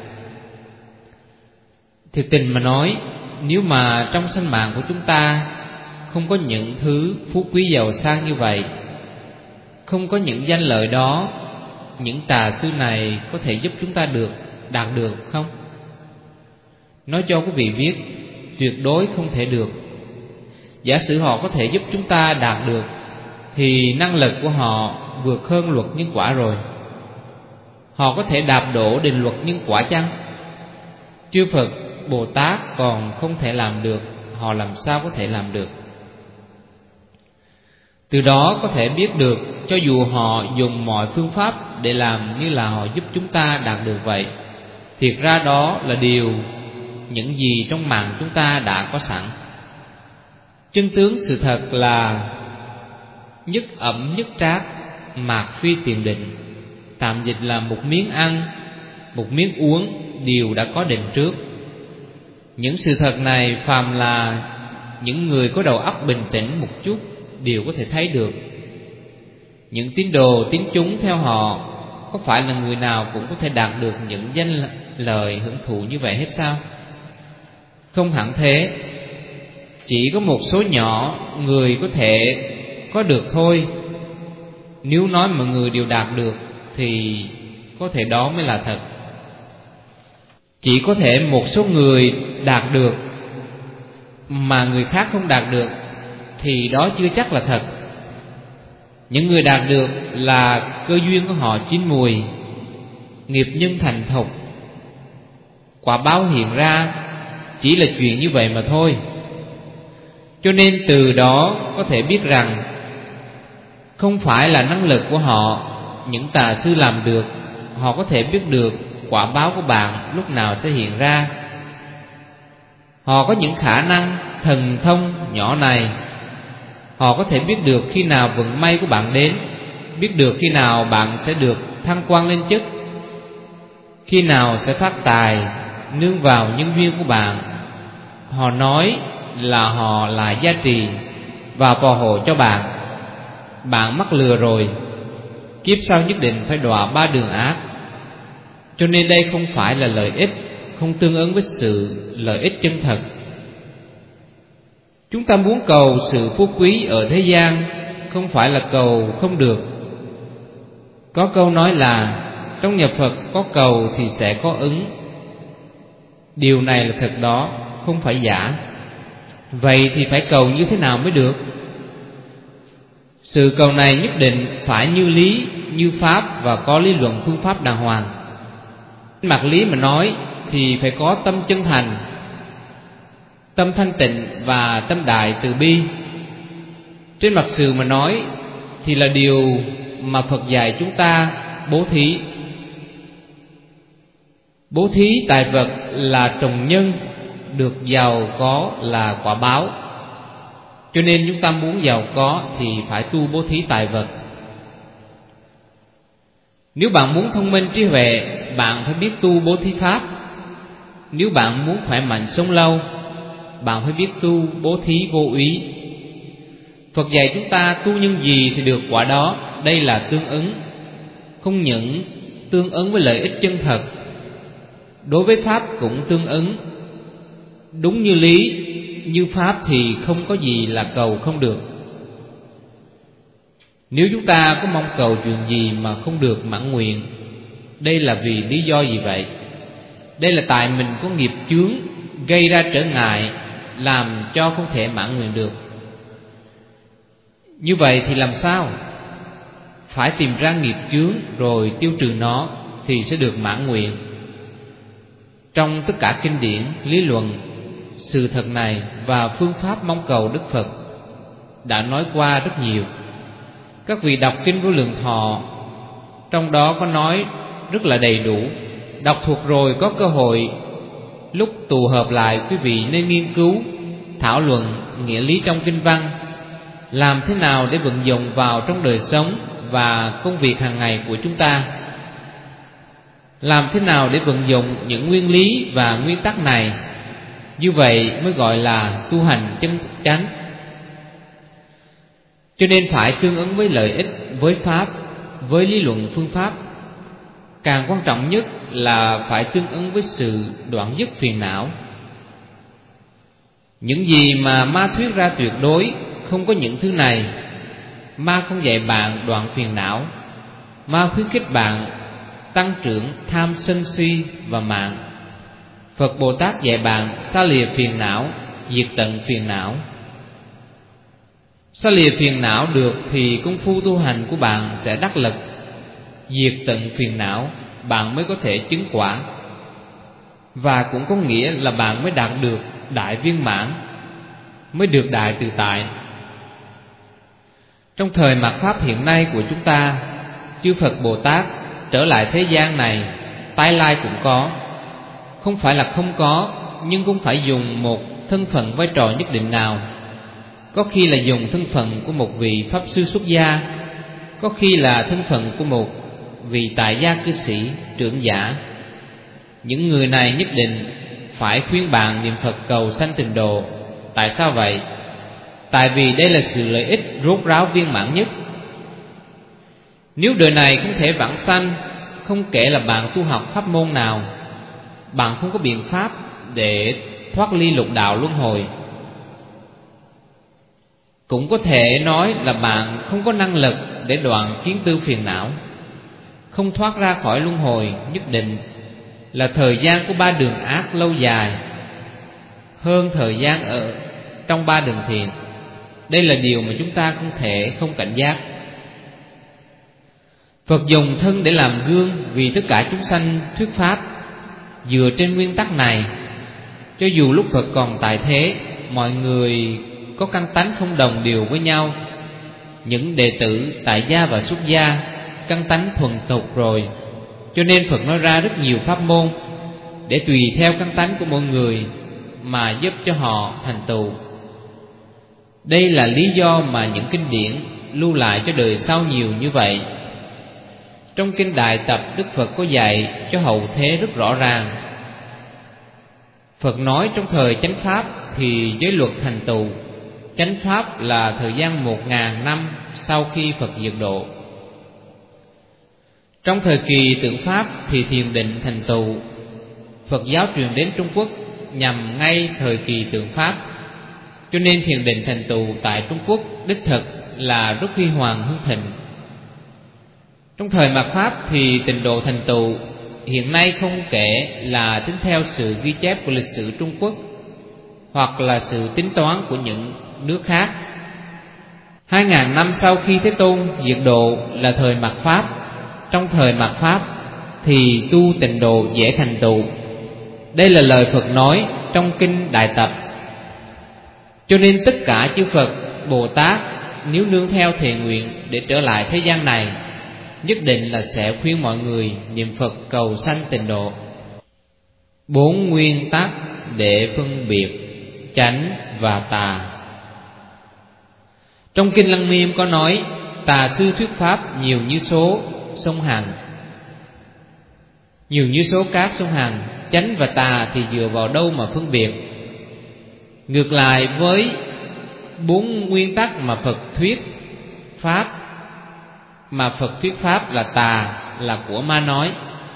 Thực tình mà nói, nếu mà trong sanh mạng của chúng ta không có những thứ phú quý giàu sang như vậy, không có những danh lợi đó, những tà sư này có thể giúp chúng ta được đạt được không? Nói cho quý vị biết, tuyệt đối không thể được. Giả sử họ có thể giúp chúng ta đạt được thì năng lực của họ vượt hơn luật nhân quả rồi. Họ có thể đạp đổ định luật nhân quả chăng? Chư Phật, Bồ Tát còn không thể làm được, họ làm sao có thể làm được? Từ đó có thể biết được, cho dù họ dùng mọi phương pháp để làm như là họ giúp chúng ta đạt được vậy, thiệt ra đó là điều những gì trong mạng chúng ta đã có sẵn. Chân tướng sự thật là nhất ẩm nhất trác, mạt phi tiền định. Tạm dịch là một miếng ăn, một miếng uống đều đã có định trước. Những sự thật này phàm là những người có đầu óc bình tĩnh một chút đều có thể thấy được. Những tín đồ tín chúng theo họ có phải là người nào cũng có thể đạt được những danh lợi hưởng thụ như vậy hết sao? Không hẳn thế. Chỉ có một số nhỏ người có thể có được thôi. Nếu nói mọi người đều đạt được thì có thể đó mới là thật. Chỉ có thể một số người đạt được mà người khác không đạt được thì đó chưa chắc là thật. Những người đạt được là cơ duyên của họ chín mùi, nghiệp nhân thành thục, quả báo hiện ra, chỉ là chuyện như vậy mà thôi. Cho nên từ đó có thể biết rằng không phải là năng lực của họ, những tà sư làm được. Họ có thể biết được quả báo của bạn lúc nào sẽ hiện ra. Họ có những khả năng thần thông nhỏ này. Họ có thể biết được khi nào vận may của bạn đến, biết được khi nào bạn sẽ được thăng quan lên chức, khi nào sẽ phát tài nương vào nhân duyên của bạn. Họ nói là họ là gia trì và phò hộ cho bạn. Bạn mắc lừa rồi, kiếp sau nhất định phải đọa ba đường ác. Cho nên đây không phải là lợi ích, không tương ứng với sự lợi ích chân thật. Chúng ta muốn cầu sự phú quý ở thế gian, không phải là cầu không được. Có câu nói là trong nhà Phật có cầu thì sẽ có ứng. Điều này là thật đó, không phải giả. Vậy thì phải cầu như thế nào mới được? Sự cầu này nhất định phải như lý, như pháp và có lý luận phương pháp đàng hoàng. Mặt lý mà nói thì phải có tâm chân thành, tâm thanh tịnh và tâm đại từ bi. Trên mặt sự mà nói thì là điều mà Phật dạy chúng ta bố thí. Bố thí tài vật là trồng nhân, được giàu có là quả báo. Cho nên chúng ta muốn giàu có thì phải tu bố thí tài vật. Nếu bạn muốn thông minh trí huệ, bạn phải biết tu bố thí pháp. Nếu bạn muốn khỏe mạnh sống lâu, bạn phải biết tu bố thí vô úy. Phật dạy chúng ta tu nhân gì thì được quả đó. Đây là tương ứng. Không những tương ứng với lợi ích chân thật, đối với pháp cũng tương ứng. Đúng như lý, như pháp thì không có gì là cầu không được. Nếu chúng ta có mong cầu chuyện gì mà không được mãn nguyện, đây là vì lý do gì vậy? Đây là tại mình có nghiệp chướng gây ra trở ngại, làm cho không thể mãn nguyện được. Như vậy thì làm sao? Phải tìm ra nghiệp chướng rồi tiêu trừ nó thì sẽ được mãn nguyện. Trong tất cả kinh điển, lý luận, sự thật này và phương pháp mong cầu Đức Phật đã nói qua rất nhiều. Các vị đọc kinh Vô Lượng Thọ, trong đó có nói rất là đầy đủ. Đọc thuộc rồi có cơ hội lúc tụ hợp lại, quý vị nên nghiên cứu, thảo luận nghĩa lý trong kinh văn, làm thế nào để vận dụng vào trong đời sống và công việc hàng ngày của chúng ta. Làm thế nào để vận dụng những nguyên lý và nguyên tắc này, như vậy mới gọi là tu hành chân chánh. Cho nên phải tương ứng với lợi ích, với pháp, với lý luận phương pháp. Càng quan trọng nhất là phải tương ứng với sự đoạn dứt phiền não. Những gì mà ma thuyết ra tuyệt đối, không có những thứ này, ma không dạy bạn đoạn phiền não. Ma khuyến khích bạn tăng trưởng tham sân si và mạng. Phật Bồ Tát dạy bạn xa lìa phiền não, diệt tận phiền não. Xa lìa phiền não được thì công phu tu hành của bạn sẽ đắc lực. Diệt tận phiền não, bạn mới có thể chứng quả. Và cũng có nghĩa là bạn mới đạt được đại viên mãn, mới được đại tự tại. Trong thời mạt Pháp hiện nay của chúng ta, chư Phật Bồ Tát trở lại thế gian này, tái lai cũng có. Không phải là không có, nhưng cũng phải dùng một thân phận vai trò nhất định nào. Có khi là dùng thân phận của một vị Pháp Sư xuất gia, có khi là thân phận của một vị tại gia cư sĩ, trưởng giả. Những người này nhất định phải khuyên bạn niệm Phật cầu sanh tịnh độ. Tại sao vậy? Tại vì đây là sự lợi ích rốt ráo viên mãn nhất. Nếu đời này không thể vãng sanh, không kể là bạn tu học pháp môn nào, bạn không có biện pháp để thoát ly lục đạo luân hồi. Cũng có thể nói là bạn không có năng lực để đoạn kiến tư phiền não. Không thoát ra khỏi luân hồi nhất định là thời gian của ba đường ác lâu dài hơn thời gian ở trong ba đường thiện. Đây là điều mà chúng ta không thể không cảnh giác. Phật dùng thân để làm gương vì tất cả chúng sanh thuyết pháp. Dựa trên nguyên tắc này, cho dù lúc Phật còn tại thế, mọi người có căn tánh không đồng đều với nhau. Những đệ tử tại gia và xuất gia căn tánh thuần tục rồi, cho nên Phật nói ra rất nhiều pháp môn để tùy theo căn tánh của mọi người mà giúp cho họ thành tựu. Đây là lý do mà những kinh điển lưu lại cho đời sau nhiều như vậy. Trong kinh Đại Tập, Đức Phật có dạy cho hậu thế rất rõ ràng. Phật nói trong thời chánh pháp thì giới luật thành tựu. Chánh pháp là thời gian một ngàn năm sau khi Phật diệt độ. Trong thời kỳ tượng pháp thì thiền định thành tựu. Phật giáo truyền đến Trung Quốc nhằm ngay thời kỳ tượng pháp, cho nên thiền định thành tựu tại Trung Quốc đích thực là rất huy hoàng hưng thịnh. Trong thời mạt Pháp thì tịnh độ thành tựu hiện nay không kể là tính theo sự ghi chép của lịch sử Trung Quốc hoặc là sự tính toán của những nước khác. Hai ngàn năm sau khi Thế Tôn diệt độ là thời mạt Pháp. Trong thời mạt Pháp thì tu tịnh độ dễ thành tựu. Đây là lời Phật nói trong kinh Đại Tập. Cho nên tất cả chư Phật Bồ Tát nếu nương theo thệ nguyện để trở lại thế gian này, nhất định là sẽ khuyên mọi người niệm Phật cầu sanh tịnh độ. Bốn nguyên tắc để phân biệt chánh và tà. Trong kinh Lăng Nghiêm có nói, tà sư thuyết pháp nhiều như số sông Hằng, nhiều như số cát sông Hằng. Chánh và tà thì dựa vào đâu mà phân biệt? Ngược lại với bốn nguyên tắc mà Phật thuyết pháp, mà Phật thuyết pháp là tà, là của ma nói.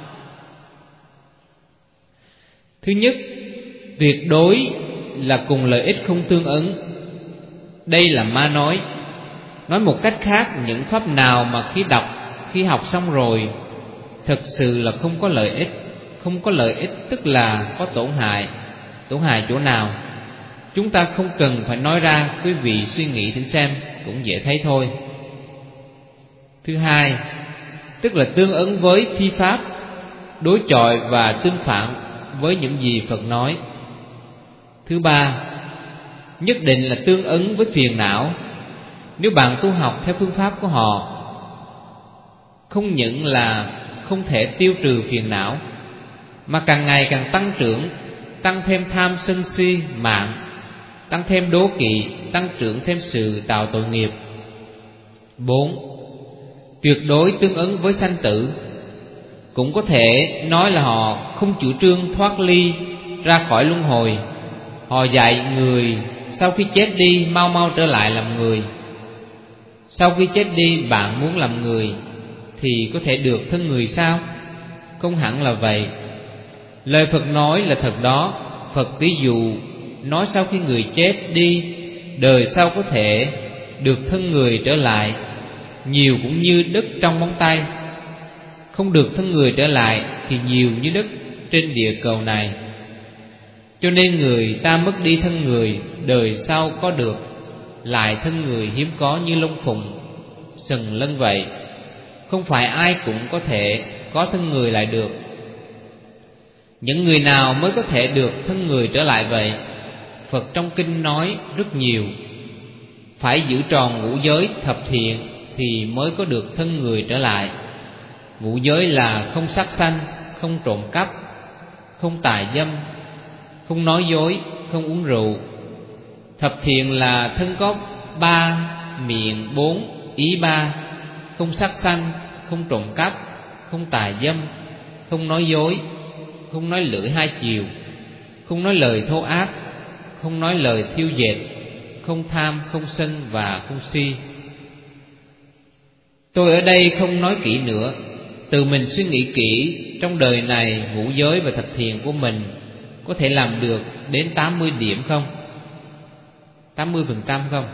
Thứ nhất, tuyệt đối là cùng lợi ích không tương ứng. Đây là ma nói. Nói một cách khác, những pháp nào mà khi đọc, khi học xong rồi thực sự là không có lợi ích. Không có lợi ích tức là có tổn hại. Tổn hại chỗ nào? Chúng ta không cần phải nói ra, quý vị suy nghĩ thử xem. cũng dễ thấy thôi. Thứ hai, tức là tương ứng với phi pháp, đối chọi và tương phản với những gì Phật nói. Thứ ba, nhất định là tương ứng với phiền não. Nếu bạn tu học theo phương pháp của họ, không những là không thể tiêu trừ phiền não, mà càng ngày càng tăng trưởng, tăng thêm tham sân si mạng, tăng thêm đố kỵ, tăng trưởng thêm sự tạo tội nghiệp. Bốn, tuyệt đối tương ứng với sanh tử. Cũng có thể nói là họ không chủ trương thoát ly ra khỏi luân hồi. Họ dạy người sau khi chết đi mau mau trở lại làm người. Sau khi chết đi bạn muốn làm người thì có thể được thân người sao? Không hẳn là vậy. Lời Phật nói là thật đó. Phật ví dụ nói sau khi người chết đi, đời sau có thể được thân người trở lại, nhiều cũng như đất trong móng tay. Không được thân người trở lại thì nhiều như đất trên địa cầu này. Cho nên người ta mất đi thân người, đời sau có được lại thân người hiếm có như lông phụng, sừng lân vậy. Không phải ai cũng có thể có thân người lại được. Những người nào mới có thể được thân người trở lại vậy? Phật trong kinh nói rất nhiều. Phải giữ tròn ngũ giới thập thiện thì mới có được thân người trở lại. Ngũ giới là không sát sanh, không trộm cắp, không tà dâm, không nói dối, không uống rượu. Thập thiện là thân có ba, miệng bốn, ý ba, không sát sanh, không trộm cắp, không tà dâm, không nói dối, không nói lưỡi hai chiều, không nói lời thô ác, không nói lời thiêu dệt, không tham, không sân và không si. Tôi ở đây không nói kỹ nữa. Tự mình suy nghĩ kỹ, trong đời này ngũ giới và thập thiện của mình có thể làm được đến tám mươi điểm không? tám mươi phần trăm không?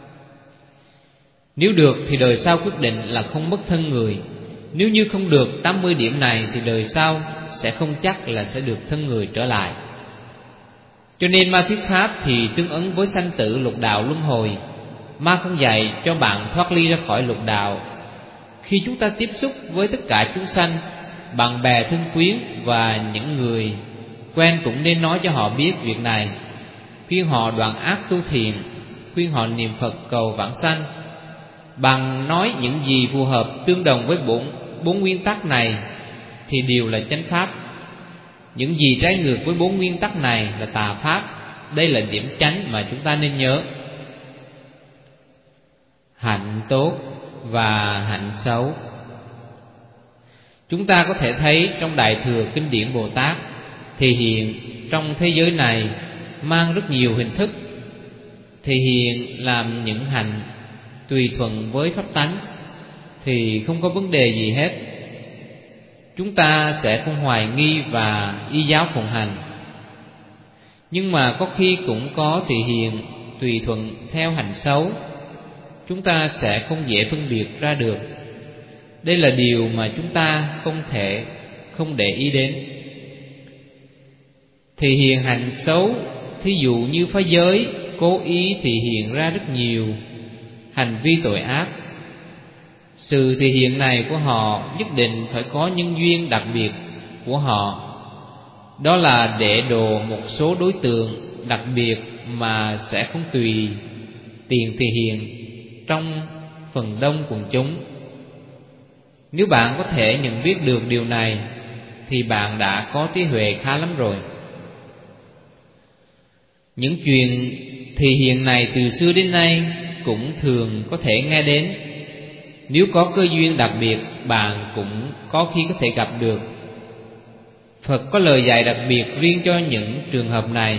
Nếu được thì đời sau quyết định là không mất thân người. Nếu như không được tám mươi điểm này thì đời sau sẽ không chắc là sẽ được thân người trở lại. Cho nên ma thuyết pháp thì tương ứng với sanh tử lục đạo luân hồi. Ma không dạy cho bạn thoát ly ra khỏi lục đạo. Khi chúng ta tiếp xúc với tất cả chúng sanh, bạn bè thân quyến và những người quen cũng nên nói cho họ biết việc này, khuyên họ đoạn ác tu thiện, khuyên họ niệm Phật cầu vãng sanh. Bằng nói những gì phù hợp tương đồng với bốn, bốn nguyên tắc này thì đều là chánh pháp. Những gì trái ngược với bốn nguyên tắc này là tà pháp. Đây là điểm chánh mà chúng ta nên nhớ. Hạnh tốt và hạnh xấu. Chúng ta có thể thấy trong Đại Thừa Kinh điển Bồ Tát thì hiện trong thế giới này mang rất nhiều hình thức. Thì hiện làm những hành tùy thuận với pháp tánh thì không có vấn đề gì hết. Chúng ta sẽ không hoài nghi và y giáo phụng hành. Nhưng mà có khi cũng có thị hiện tùy thuận theo hành xấu, chúng ta sẽ không dễ phân biệt ra được. Đây là điều mà chúng ta không thể không để ý đến. Thị hiện hành xấu, thí dụ như phá giới, cố ý thị hiện ra rất nhiều hành vi tội ác. Sự thể hiện này của họ nhất định phải có nhân duyên đặc biệt của họ. Đó là để độ một số đối tượng đặc biệt mà sẽ không tùy tiện thể hiện trong phần đông quần chúng. Nếu bạn có thể nhận biết được điều này thì bạn đã có trí huệ khá lắm rồi. Những chuyện thể hiện này từ xưa đến nay cũng thường có thể nghe đến. Nếu có cơ duyên đặc biệt, bạn cũng có khi có thể gặp được. Phật có lời dạy đặc biệt riêng cho những trường hợp này.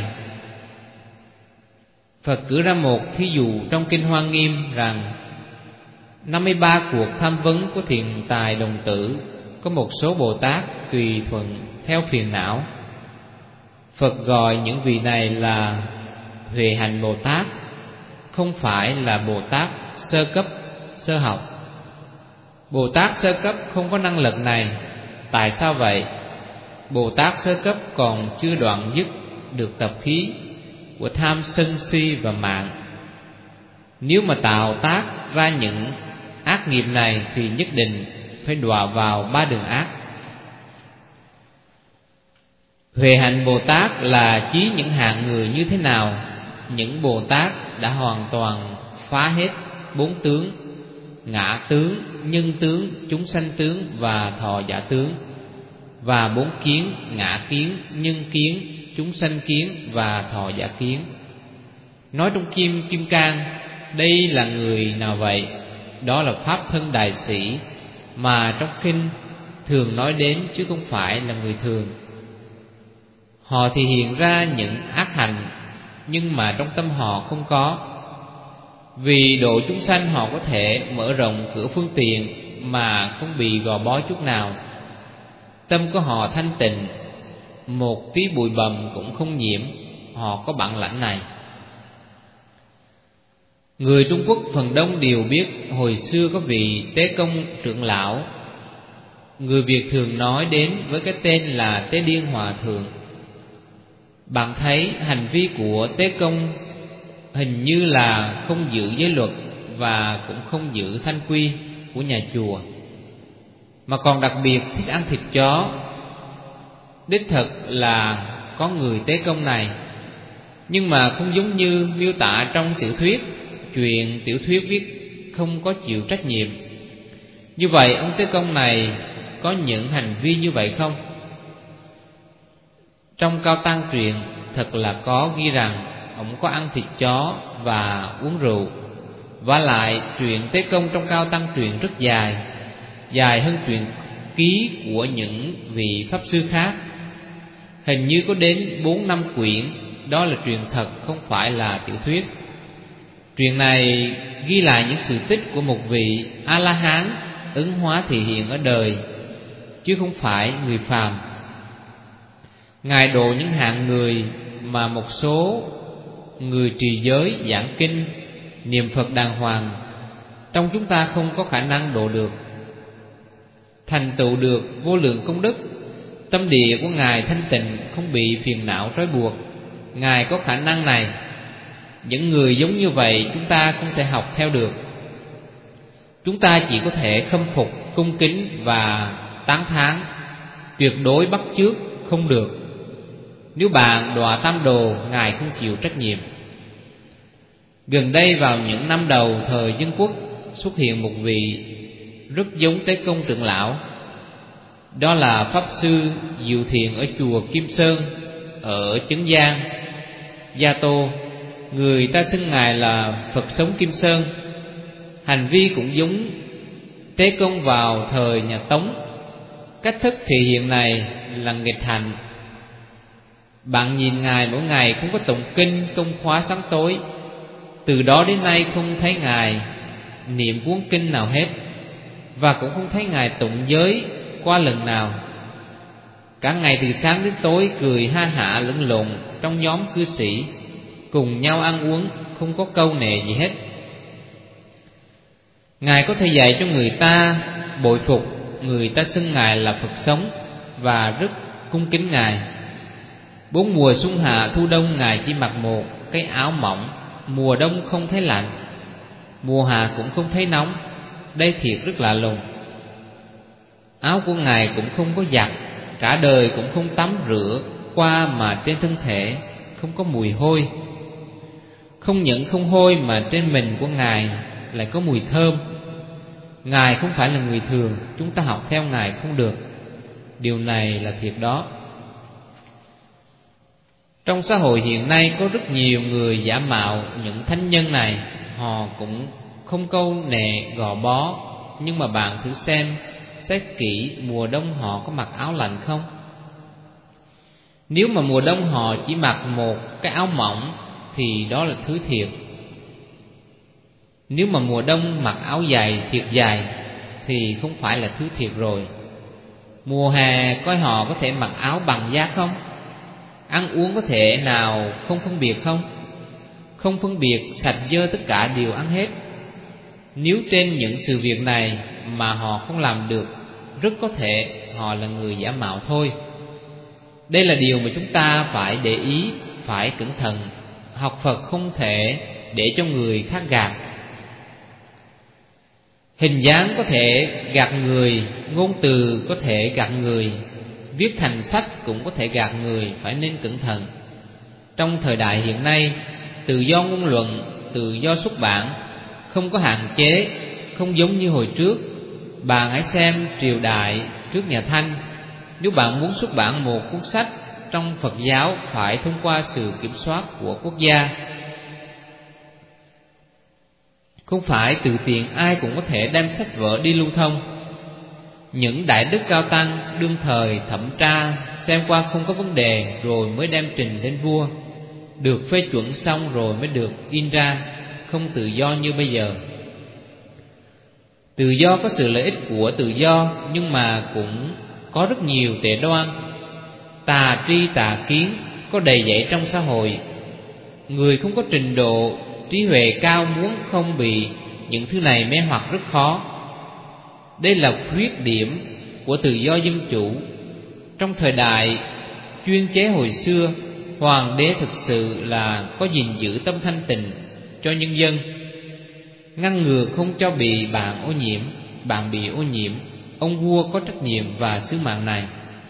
Phật cử ra một thí dụ trong Kinh Hoa Nghiêm rằng năm mươi ba cuộc tham vấn của thiện tài đồng tử, có một số Bồ Tát tùy thuận theo phiền não. Phật gọi những vị này là Huệ Hạnh Bồ Tát, không phải là Bồ Tát sơ cấp, sơ học. Bồ Tát sơ cấp không có năng lực này. Tại sao vậy? Bồ Tát sơ cấp còn chưa đoạn dứt được tập khí của tham sân si và mạng. Nếu mà tạo tác ra những ác nghiệp này thì nhất định phải đọa vào ba đường ác. Huệ hạnh Bồ Tát là chỉ những hạng người như thế nào? Những Bồ Tát đã hoàn toàn phá hết bốn tướng: ngã tướng, nhân tướng, chúng sanh tướng và thọ giả tướng. Và bốn kiến: ngã kiến, nhân kiến, chúng sanh kiến và thọ giả kiến. Nói trong Kim Kim Cang, đây là người nào vậy? Đó là Pháp Thân Đại Sĩ mà trong kinh thường nói đến, chứ không phải là người thường. Họ thì hiện ra những ác hành, nhưng mà trong tâm họ không có. Vì độ chúng sanh, họ có thể mở rộng cửa phương tiện mà không bị gò bó chút nào. Tâm của họ thanh tịnh, một tí bụi bặm cũng không nhiễm. Họ có bản lãnh này. Người Trung Quốc phần đông đều biết hồi xưa có vị Tế Công trưởng lão, người Việt thường nói đến với cái tên là Tế Điên Hòa Thượng. Bạn thấy hành vi của Tế Công hình như là không giữ giới luật và cũng không giữ thanh quy của nhà chùa, mà còn đặc biệt thích ăn thịt chó. Đích thực là có người Tế Công này, nhưng mà không giống như miêu tả trong tiểu thuyết. Chuyện tiểu thuyết viết không có chịu trách nhiệm. Như vậy ông Tế Công này có những hành vi như vậy không? Trong Cao Tăng truyện thật là có ghi rằng ông có ăn thịt chó và uống rượu. Vả lại truyện Tế Công trong Cao Tăng truyện rất dài, dài hơn truyện ký của những vị pháp sư khác. Hình như có đến bốn năm quyển. Đó là truyện thật, không phải là tiểu thuyết. Truyện này ghi lại những sự tích của một vị A-la-hán ứng hóa thị hiện ở đời, chứ không phải người phàm. Ngài độ những hạng người mà một số người trì giới, giảng kinh, niệm Phật đàng hoàng trong chúng ta không có khả năng độ được, thành tựu được vô lượng công đức. Tâm địa của Ngài thanh tịnh, không bị phiền não trói buộc. Ngài có khả năng này. Những người giống như vậy chúng ta không thể học theo được. Chúng ta chỉ có thể khâm phục, cung kính và tán thán, tuyệt đối bắt chước không được. Nếu bạn đọa tam đồ, Ngài không chịu trách nhiệm. Gần đây vào những năm đầu thời Dân Quốc, xuất hiện một vị rất giống Tế Công trưởng lão. Đó là Pháp Sư Diệu Thiện ở chùa Kim Sơn ở Trấn Giang, Gia Tô. Người ta xưng Ngài là Phật Sống Kim Sơn. Hành vi cũng giống Tế Công vào thời nhà Tống. Cách thức thể hiện này là nghịch hành. Bạn nhìn Ngài mỗi ngày không có tụng kinh công khóa sáng tối. Từ đó đến nay không thấy Ngài niệm cuốn kinh nào hết, và cũng không thấy Ngài tụng giới qua lần nào. Cả ngày từ sáng đến tối cười ha hả lẫn lộn trong nhóm cư sĩ, cùng nhau ăn uống, không có câu nệ gì hết. Ngài có thể dạy cho người ta bội phục, người ta xưng Ngài là Phật Sống và rất cung kính Ngài. Bốn mùa xuân hạ thu đông, Ngài chỉ mặc một cái áo mỏng. Mùa đông không thấy lạnh, mùa hạ cũng không thấy nóng. Đây thiệt rất lạ lùng. Áo của Ngài cũng không có giặt, cả đời cũng không tắm rửa qua, mà trên thân thể không có mùi hôi. Không những không hôi mà trên mình của Ngài lại có mùi thơm. Ngài không phải là người thường, chúng ta học theo Ngài không được. Điều này là thiệt đó. Trong xã hội hiện nay có rất nhiều người giả mạo những thánh nhân này. Họ cũng không câu nệ gò bó. Nhưng mà bạn thử xem, xét kỹ mùa đông họ có mặc áo lạnh không? Nếu mà mùa đông họ chỉ mặc một cái áo mỏng thì đó là thứ thiệt. Nếu mà mùa đông mặc áo dài thiệt dài thì không phải là thứ thiệt rồi. Mùa hè coi họ có thể mặc áo bằng da không? Ăn uống có thể nào không phân biệt không? Không phân biệt, sạch dơ tất cả đều ăn hết. Nếu trên những sự việc này mà họ không làm được, rất có thể họ là người giả mạo thôi. Đây là điều mà chúng ta phải để ý, phải cẩn thận. Học Phật không thể để cho người khác gạt. Hình dáng có thể gạt người, ngôn từ có thể gạt người, viết thành sách cũng có thể gạt người, phải nên cẩn thận. Trong thời đại hiện nay, tự do ngôn luận, tự do xuất bản không có hạn chế, không giống như hồi trước. Bạn hãy xem triều đại trước nhà Thanh. Nếu bạn muốn xuất bản một cuốn sách trong Phật giáo, phải thông qua sự kiểm soát của quốc gia. Không phải tự tiện ai cũng có thể đem sách vở đi lưu thông. Những đại đức cao tăng đương thời thẩm tra, xem qua không có vấn đề rồi mới đem trình lên vua, được phê chuẩn xong rồi mới được in ra, không tự do như bây giờ. Tự do có sự lợi ích của tự do, nhưng mà cũng có rất nhiều tệ đoan. Tà tri tà kiến có đầy dẫy trong xã hội. Người không có trình độ trí huệ cao muốn không bị những thứ này mê hoặc rất khó. Đây là khuyết điểm của tự do dân chủ. Trong thời đại chuyên chế hồi xưa, hoàng đế thực sự là có gìn giữ tâm thanh tịnh cho nhân dân, ngăn ngừa không cho bị bạn ô nhiễm. Bạn bị ô nhiễm, ông vua có trách nhiệm và sứ mạng này.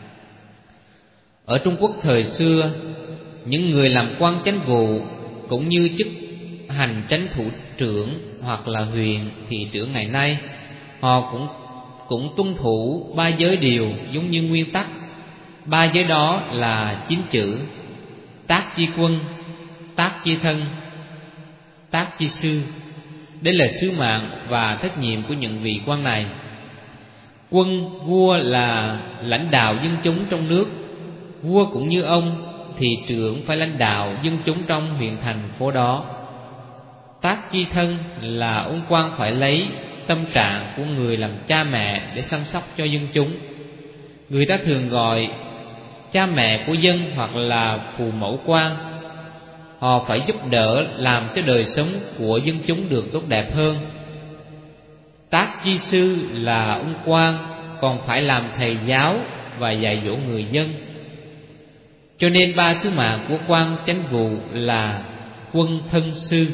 Ở Trung Quốc thời xưa, những người làm quan chánh vụ cũng như chức hành chánh thủ trưởng hoặc là huyện thị trưởng ngày nay, họ cũng cũng tuân thủ ba giới điều giống như nguyên tắc. Ba giới đó là chín chữ: tác chi quân, tác chi thân, tác chi sư. Đây là sứ mạng và trách nhiệm của những vị quan này. Quân, vua là lãnh đạo dân chúng trong nước. Vua cũng như ông, thị trưởng phải lãnh đạo dân chúng trong huyện thành phố đó. Tác chi thân là ông quan phải lấy tâm trạng của người làm cha mẹ để chăm sóc cho dân chúng. Người ta thường gọi cha mẹ của dân hoặc là phù mẫu quan. Họ phải giúp đỡ làm cho đời sống của dân chúng được tốt đẹp hơn. Tác chi sư là ông quan còn phải làm thầy giáo và dạy dỗ người dân. Cho nên ba sứ mạng của quan chánh vụ là quân, thân, sư.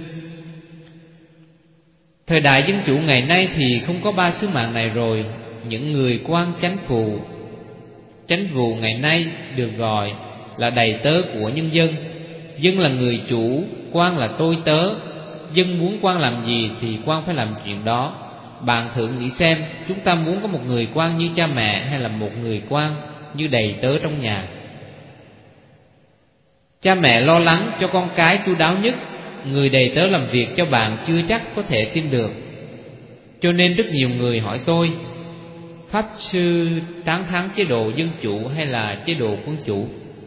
Thời đại dân chủ ngày nay thì không có ba sứ mạng này rồi. Những người quan chánh vụ chánh vụ ngày nay được gọi là đầy tớ của nhân dân. Dân là người chủ, quan là tôi tớ. Dân muốn quan làm gì thì quan phải làm chuyện đó. Bạn thử nghĩ xem, chúng ta muốn có một người quan như cha mẹ hay là một người quan như đầy tớ trong nhà? Cha mẹ lo lắng cho con cái chu đáo nhất, người đầy tớ làm việc cho bạn chưa chắc có thể tin được. Cho nên rất nhiều người hỏi tôi: Pháp sư tán thán chế độ dân chủ hay là chế độ quân chủ?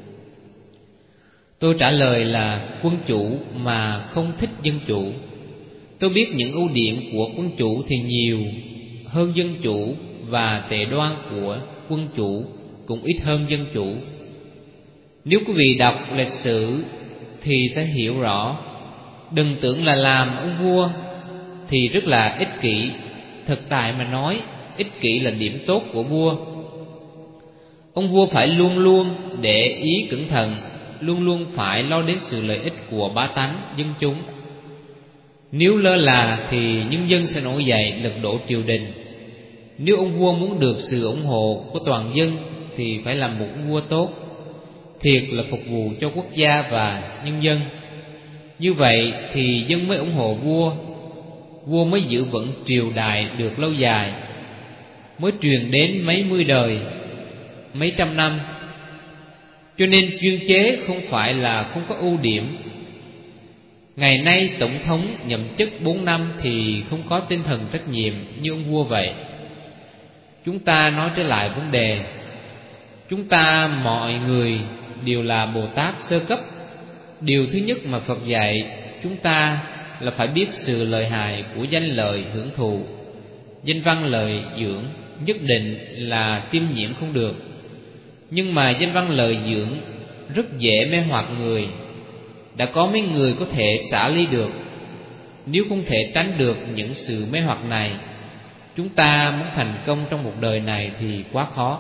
Tôi trả lời là quân chủ mà không thích dân chủ. Tôi biết những ưu điểm của quân chủ thì nhiều hơn dân chủ, và tệ đoan của quân chủ cũng ít hơn dân chủ. Nếu quý vị đọc lịch sử thì sẽ hiểu rõ. Đừng tưởng là làm ông vua thì rất là ích kỷ. Thực tại mà nói, ích kỷ là điểm tốt của vua. Ông vua phải luôn luôn để ý cẩn thận, luôn luôn phải lo đến sự lợi ích của bá tánh, dân chúng. Nếu lơ là thì nhân dân sẽ nổi dậy lật đổ triều đình. Nếu ông vua muốn được sự ủng hộ của toàn dân thì phải làm một ông vua tốt, thiệt là phục vụ cho quốc gia và nhân dân. Như vậy thì dân mới ủng hộ vua, vua mới giữ vững triều đại được lâu dài, mới truyền đến mấy mươi đời, mấy trăm năm. Cho nên chuyên chế không phải là không có ưu điểm. Ngày nay tổng thống nhậm chức bốn năm thì không có tinh thần trách nhiệm như ông vua vậy. Chúng ta nói trở lại vấn đề. Chúng ta mọi người đều là Bồ Tát sơ cấp. Điều thứ nhất mà Phật dạy chúng ta là phải biết sự lợi hại của danh lợi hưởng thụ. Danh văn lợi dưỡng nhất định là tiêm nhiễm không được. Nhưng mà danh văn lợi dưỡng rất dễ mê hoặc người. Đã có mấy người có thể xả ly được. Nếu không thể tránh được những sự mê hoặc này, chúng ta muốn thành công trong một đời này thì quá khó.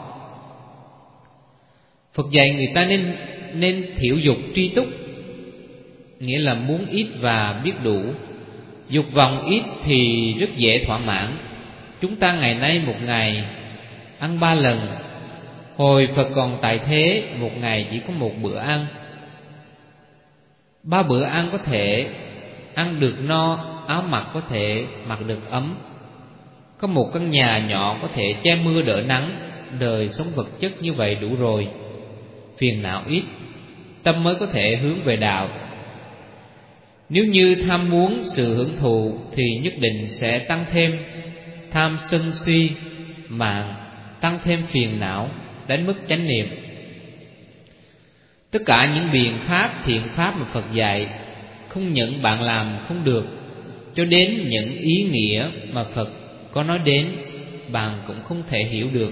Phật dạy người ta nên nên thiểu dục tri túc, nghĩa là muốn ít và biết đủ. Dục vọng ít thì rất dễ thỏa mãn, chúng ta ngày nay một ngày ăn ba lần, hồi Phật còn tại thế một ngày chỉ có một bữa ăn. Ba bữa ăn có thể ăn được no, áo mặc có thể mặc được ấm, có một căn nhà nhỏ có thể che mưa đỡ nắng. Đời sống vật chất như vậy đủ rồi, phiền não ít, tâm mới có thể hướng về đạo. Nếu như tham muốn sự hưởng thụ thì nhất định sẽ tăng thêm tham sân si mạng, tăng thêm phiền não, đánh mất chánh niệm. Tất cả những biện pháp thiện pháp mà Phật dạy, không những bạn làm không được, cho đến những ý nghĩa mà Phật có nói đến, bạn cũng không thể hiểu được.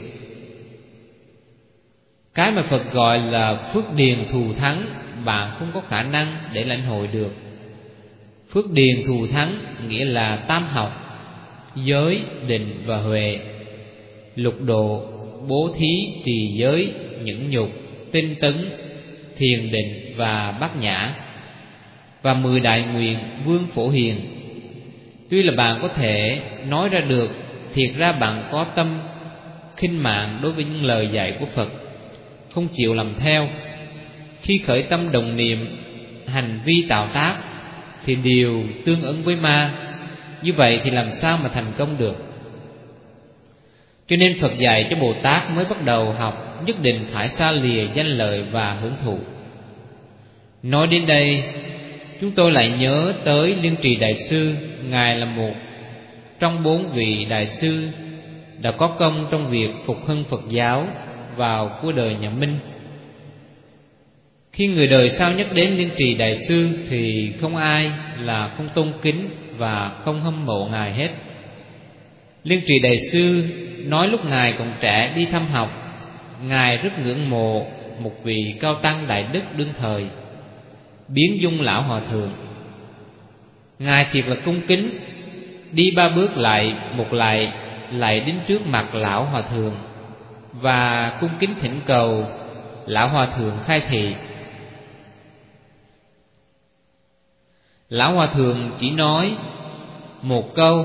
Cái mà Phật gọi là phước điền thù thắng, bạn không có khả năng để lãnh hội được. Phước điền thù thắng nghĩa là tam học: giới, định và huệ, lục độ, bố thí, trì giới, nhẫn nhục, tinh tấn, thiền định và bát nhã, và mười đại nguyện vương phổ hiền. Tuy là bạn có thể nói ra được, thiệt ra bạn có tâm khinh mạng đối với những lời dạy của Phật, không chịu làm theo. Khi khởi tâm đồng niệm, hành vi tạo tác thì đều tương ứng với ma. Như vậy thì làm sao mà thành công được? Cho nên Phật dạy cho Bồ Tát mới bắt đầu học nhất định phải xa lìa danh lợi và hưởng thụ. Nói đến đây, chúng tôi lại nhớ tới Liên Trì Đại Sư. Ngài là một trong bốn vị đại sư đã có công trong việc phục hưng Phật giáo vào cuối đời nhà Minh. Khi người đời sau nhắc đến Liên Trì Đại Sư thì không ai là không tôn kính và không hâm mộ Ngài hết. Liên Trì Đại Sư nói lúc Ngài còn trẻ đi thăm học, Ngài rất ngưỡng mộ một vị cao tăng đại đức đương thời, Biến Dung Lão Hòa Thượng. Ngài thiệt là cung kính, đi ba bước lại một lại, lại đến trước mặt Lão Hòa Thượng và cung kính thỉnh cầu Lão Hòa Thượng khai thị. Lão Hòa Thượng chỉ nói một câu: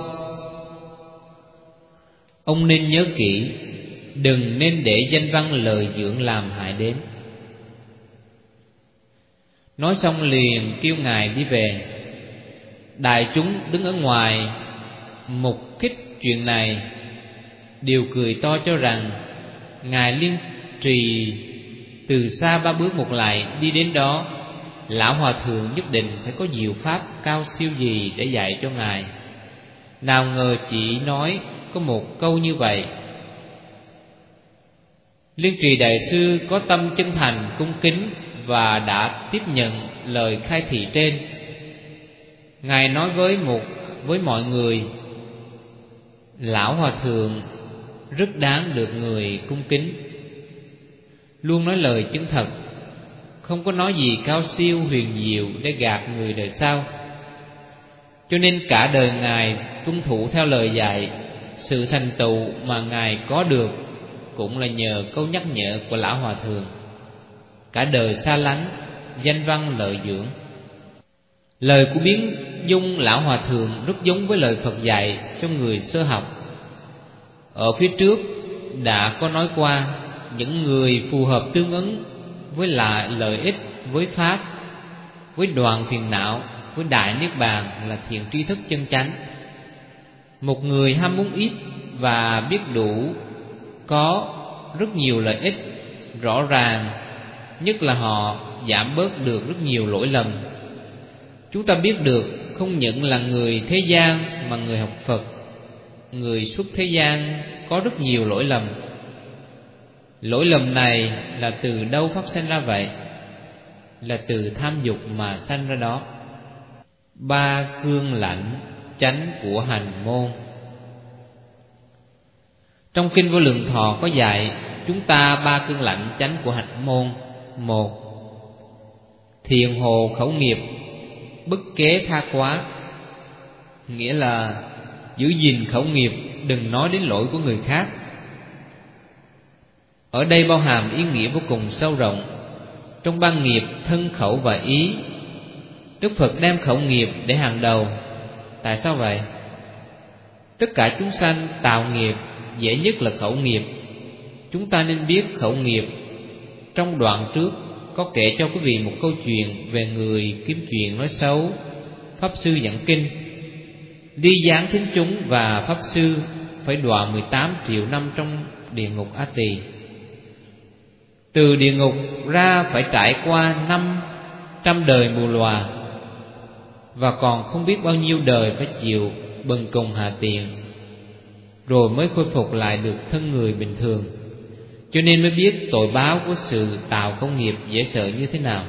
ông nên nhớ kỹ, đừng nên để danh văn lời dưỡng làm hại đến. Nói xong liền kêu Ngài đi về. Đại chúng đứng ở ngoài mục kích chuyện này đều cười to cho rằng Ngài Liên Trì từ xa ba bước một lại đi đến đó, Lão Hòa Thượng nhất định phải có diệu pháp cao siêu gì để dạy cho Ngài. Nào ngờ chỉ nói có một câu như vậy. Liên Trì Đại Sư có tâm chân thành cung kính và đã tiếp nhận lời khai thị trên. Ngài nói với một với mọi người: Lão Hòa Thượng rất đáng được người cung kính, luôn nói lời chân thật, không có nói gì cao siêu huyền diệu để gạt người đời sau. Cho nên cả đời Ngài tuân thủ theo lời dạy. Sự thành tựu mà Ngài có được cũng là nhờ câu nhắc nhở của Lão Hòa Thượng. Cả đời xa lánh danh văn lợi dưỡng. Lời của Biến Dung Lão Hòa Thượng rất giống với lời Phật dạy cho người sơ học. Ở phía trước đã có nói qua, những người phù hợp tương ứng với lại lợi ích, với pháp, với đoạn phiền não, với đại niết bàn là thiện tri thức chân chánh. Một người ham muốn ít và biết đủ có rất nhiều lợi ích rõ ràng, nhất là họ giảm bớt được rất nhiều lỗi lầm. Chúng ta biết được không những là người thế gian mà người học Phật, người xuất thế gian có rất nhiều lỗi lầm. Lỗi lầm này là từ đâu phát sinh ra vậy? Là từ tham dục mà sanh ra đó. Ba cương lãnh chánh của hành môn. Trong Kinh Vô Lượng Thọ có dạy chúng ta ba cương lãnh chánh của hành môn. Một, thiền hồ khẩu nghiệp, bất kế tha quá, nghĩa là giữ gìn khẩu nghiệp, đừng nói đến lỗi của người khác. Ở đây bao hàm ý nghĩa vô cùng sâu rộng. Trong ba nghiệp thân khẩu và ý, Đức Phật đem khẩu nghiệp để hàng đầu. Tại sao vậy? Tất cả chúng sanh tạo nghiệp dễ nhất là khẩu nghiệp. Chúng ta nên biết khẩu nghiệp. Trong đoạn trước có kể cho quý vị một câu chuyện về người kiếm chuyện nói xấu Pháp Sư giảng kinh, ly gián thính chúng, và Pháp Sư phải đọa mười tám triệu năm trong địa ngục A Tỳ. Từ địa ngục ra phải trải qua năm trăm đời mù lòa, và còn không biết bao nhiêu đời phải chịu bần cùng hà tiện, rồi mới khôi phục lại được thân người bình thường. Cho nên mới biết tội báo của sự tạo công nghiệp dễ sợ như thế nào.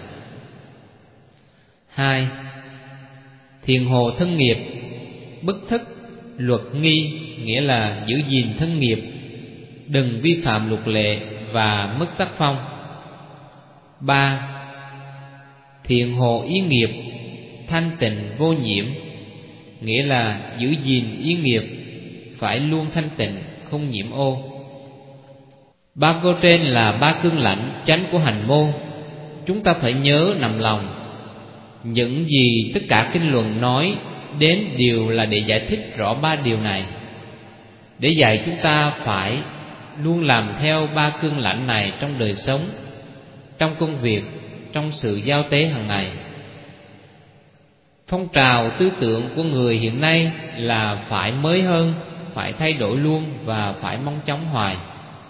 Hai, thiền hồ thân nghiệp, bất thất luật nghi, nghĩa là giữ gìn thân nghiệp, đừng vi phạm luật lệ và mất tác phong. Ba, thiền hồ ý nghiệp, thanh tịnh vô nhiễm, nghĩa là giữ gìn ý nghiệp phải luôn thanh tịnh, không nhiễm ô. Ba câu trên là ba cương lãnh chánh của hành môn. Chúng ta phải nhớ nằm lòng. Những gì tất cả kinh luận nói đến đều là để giải thích rõ ba điều này, để dạy chúng ta phải luôn làm theo ba cương lãnh này trong đời sống, trong công việc, trong sự giao tế hàng ngày. Phong trào tư tưởng của người hiện nay là phải mới hơn, phải thay đổi luôn và phải mong chóng hoài.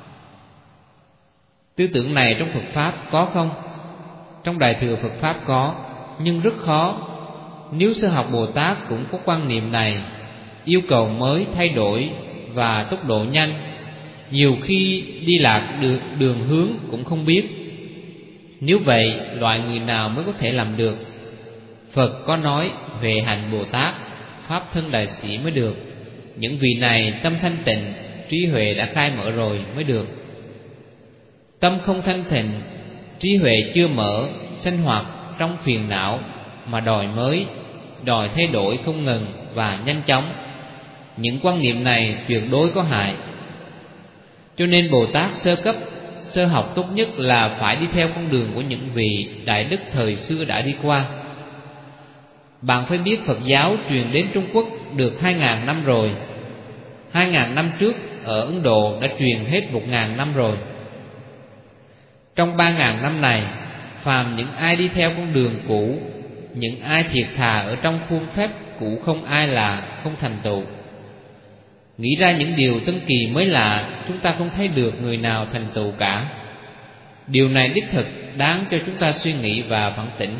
Tư tưởng này trong Phật Pháp có không? Trong Đại Thừa Phật Pháp có, nhưng rất khó. Nếu sơ học Bồ Tát cũng có quan niệm này, yêu cầu mới thay đổi và tốc độ nhanh, nhiều khi đi lạc được đường hướng cũng không biết. Nếu vậy, loại người nào mới có thể làm được? Phật có nói về hạnh Bồ Tát, Pháp thân đại sĩ mới được. Những vị này tâm thanh tịnh, trí huệ đã khai mở rồi mới được. Tâm không thanh tịnh, trí huệ chưa mở, sinh hoạt trong phiền não mà đòi mới, đòi thay đổi không ngừng và nhanh chóng. Những quan niệm này tuyệt đối có hại. Cho nên Bồ Tát sơ cấp, sơ học tốt nhất là phải đi theo con đường của những vị đại đức thời xưa đã đi qua. Bạn phải biết Phật giáo truyền đến Trung Quốc được hai ngàn năm rồi. Hai ngàn năm trước ở Ấn Độ đã truyền hết một ngàn năm rồi. Trong ba ngàn năm này, phàm những ai đi theo con đường cũ, những ai thiệt thà ở trong khuôn phép cũ, không ai là không thành tựu. Nghĩ ra những điều tân kỳ mới lạ, chúng ta không thấy được người nào thành tựu cả. Điều này đích thực đáng cho chúng ta suy nghĩ và phản tỉnh.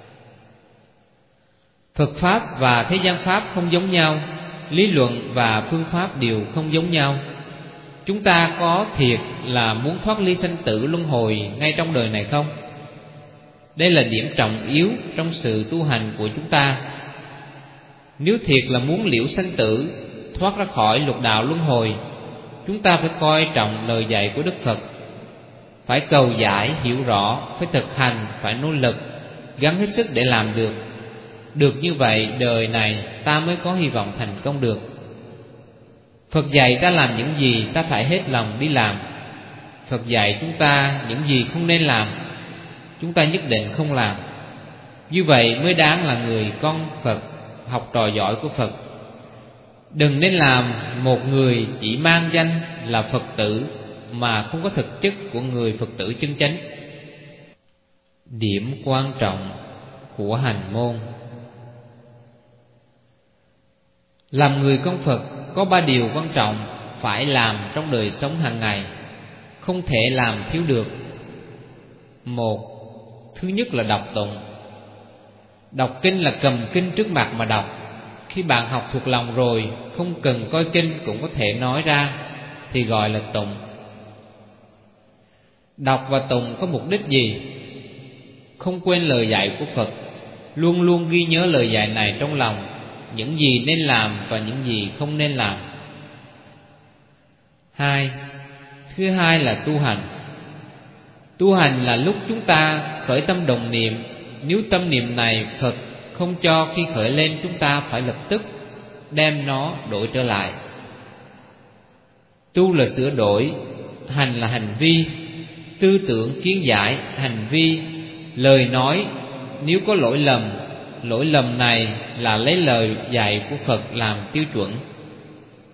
Phật Pháp và thế gian Pháp không giống nhau, lý luận và phương pháp đều không giống nhau. Chúng ta có thiệt là muốn thoát ly sanh tử luân hồi ngay trong đời này không? Đây là điểm trọng yếu trong sự tu hành của chúng ta. Nếu thiệt là muốn liễu sanh tử, thoát ra khỏi lục đạo luân hồi, chúng ta phải coi trọng lời dạy của Đức Phật, phải cầu giải hiểu rõ, phải thực hành, phải nỗ lực, gắng hết sức để làm được. Được như vậy, đời này ta mới có hy vọng thành công được. Phật dạy ta làm những gì, ta phải hết lòng đi làm. Phật dạy chúng ta những gì không nên làm, chúng ta nhất định không làm. Như vậy mới đáng là người con Phật, học trò giỏi của Phật. Đừng nên làm một người chỉ mang danh là Phật tử mà không có thực chất của người Phật tử chân chánh. Điểm quan trọng của hành môn. Làm người con Phật có ba điều quan trọng phải làm trong đời sống hàng ngày, không thể làm thiếu được. Một, thứ nhất là đọc tụng. Đọc kinh là cầm kinh trước mặt mà đọc. Khi bạn học thuộc lòng rồi, không cần coi kinh cũng có thể nói ra, thì gọi là tụng. Đọc và tụng có mục đích gì? Không quên lời dạy của Phật, luôn luôn ghi nhớ lời dạy này trong lòng, những gì nên làm và những gì không nên làm. Hai, thứ hai là tu hành. Tu hành là lúc chúng ta khởi tâm đồng niệm. Nếu tâm niệm này Phật không cho khi khởi lên, chúng ta phải lập tức đem nó đổi trở lại. Tu là sửa đổi, hành là hành vi, tư tưởng kiến giải, hành vi, lời nói. Nếu có lỗi lầm, lỗi lầm này là lấy lời dạy của Phật làm tiêu chuẩn.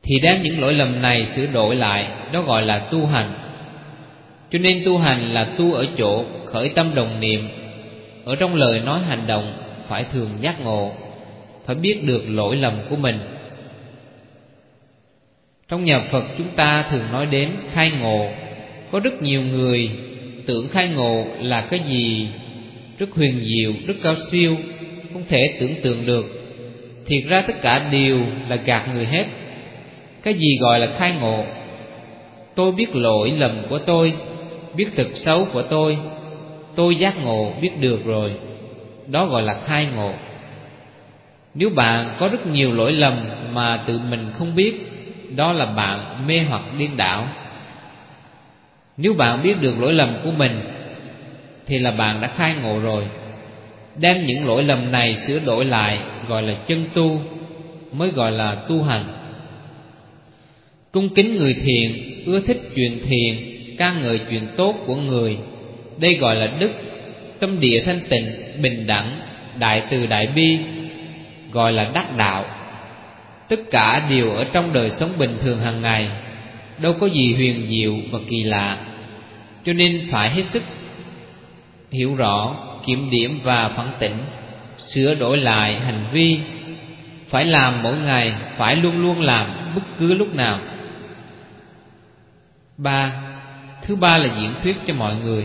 thì đem những lỗi lầm này sửa đổi lại, đó gọi là tu hành. Cho nên tu hành là tu ở chỗ khởi tâm đồng niệm, ở trong lời nói hành động phải thường giác ngộ, phải biết được lỗi lầm của mình. Trong nhà Phật chúng ta thường nói đến khai ngộ. Có rất nhiều người tưởng khai ngộ là cái gì rất huyền diệu, rất cao siêu, không thể tưởng tượng được. Thiệt ra tất cả đều là gạt người hết. Cái gì gọi là khai ngộ? Tôi biết lỗi lầm của tôi, biết tật xấu của tôi, tôi giác ngộ, biết được rồi, đó gọi là khai ngộ. Nếu bạn có rất nhiều lỗi lầm mà tự mình không biết, đó là bạn mê hoặc điên đảo. Nếu bạn biết được lỗi lầm của mình thì là bạn đã khai ngộ rồi. Đem những lỗi lầm này sửa đổi lại gọi là chân tu, mới gọi là tu hành. Cung kính người thiện, ưa thích chuyện thiện, ca ngợi chuyện tốt của người, đây gọi là đức. Tâm địa thanh tịnh, bình đẳng, đại từ đại bi, gọi là đắc đạo. Tất cả đều ở trong đời sống bình thường hàng ngày, đâu có gì huyền diệu và kỳ lạ. Cho nên phải hết sức hiểu rõ, kiểm điểm và phản tỉnh, sửa đổi lại hành vi. Phải làm mỗi ngày, phải luôn luôn làm bất cứ lúc nào. Ba, thứ ba là diễn thuyết cho mọi người.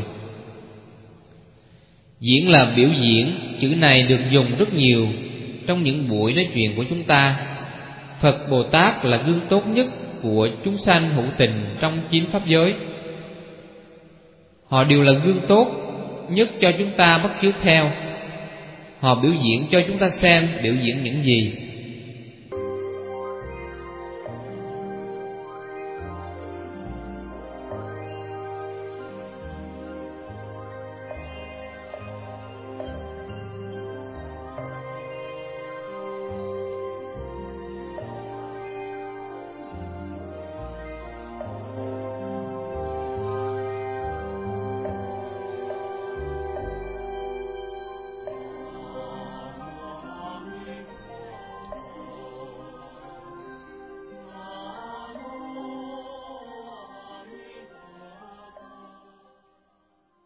Diễn là biểu diễn, chữ này được dùng rất nhiều trong những buổi nói chuyện của chúng ta. Phật Bồ Tát là gương tốt nhất của chúng sanh hữu tình trong chín pháp giới. Họ đều là gương tốt nhất cho chúng ta bắt chước theo. Họ biểu diễn cho chúng ta xem biểu diễn những gì.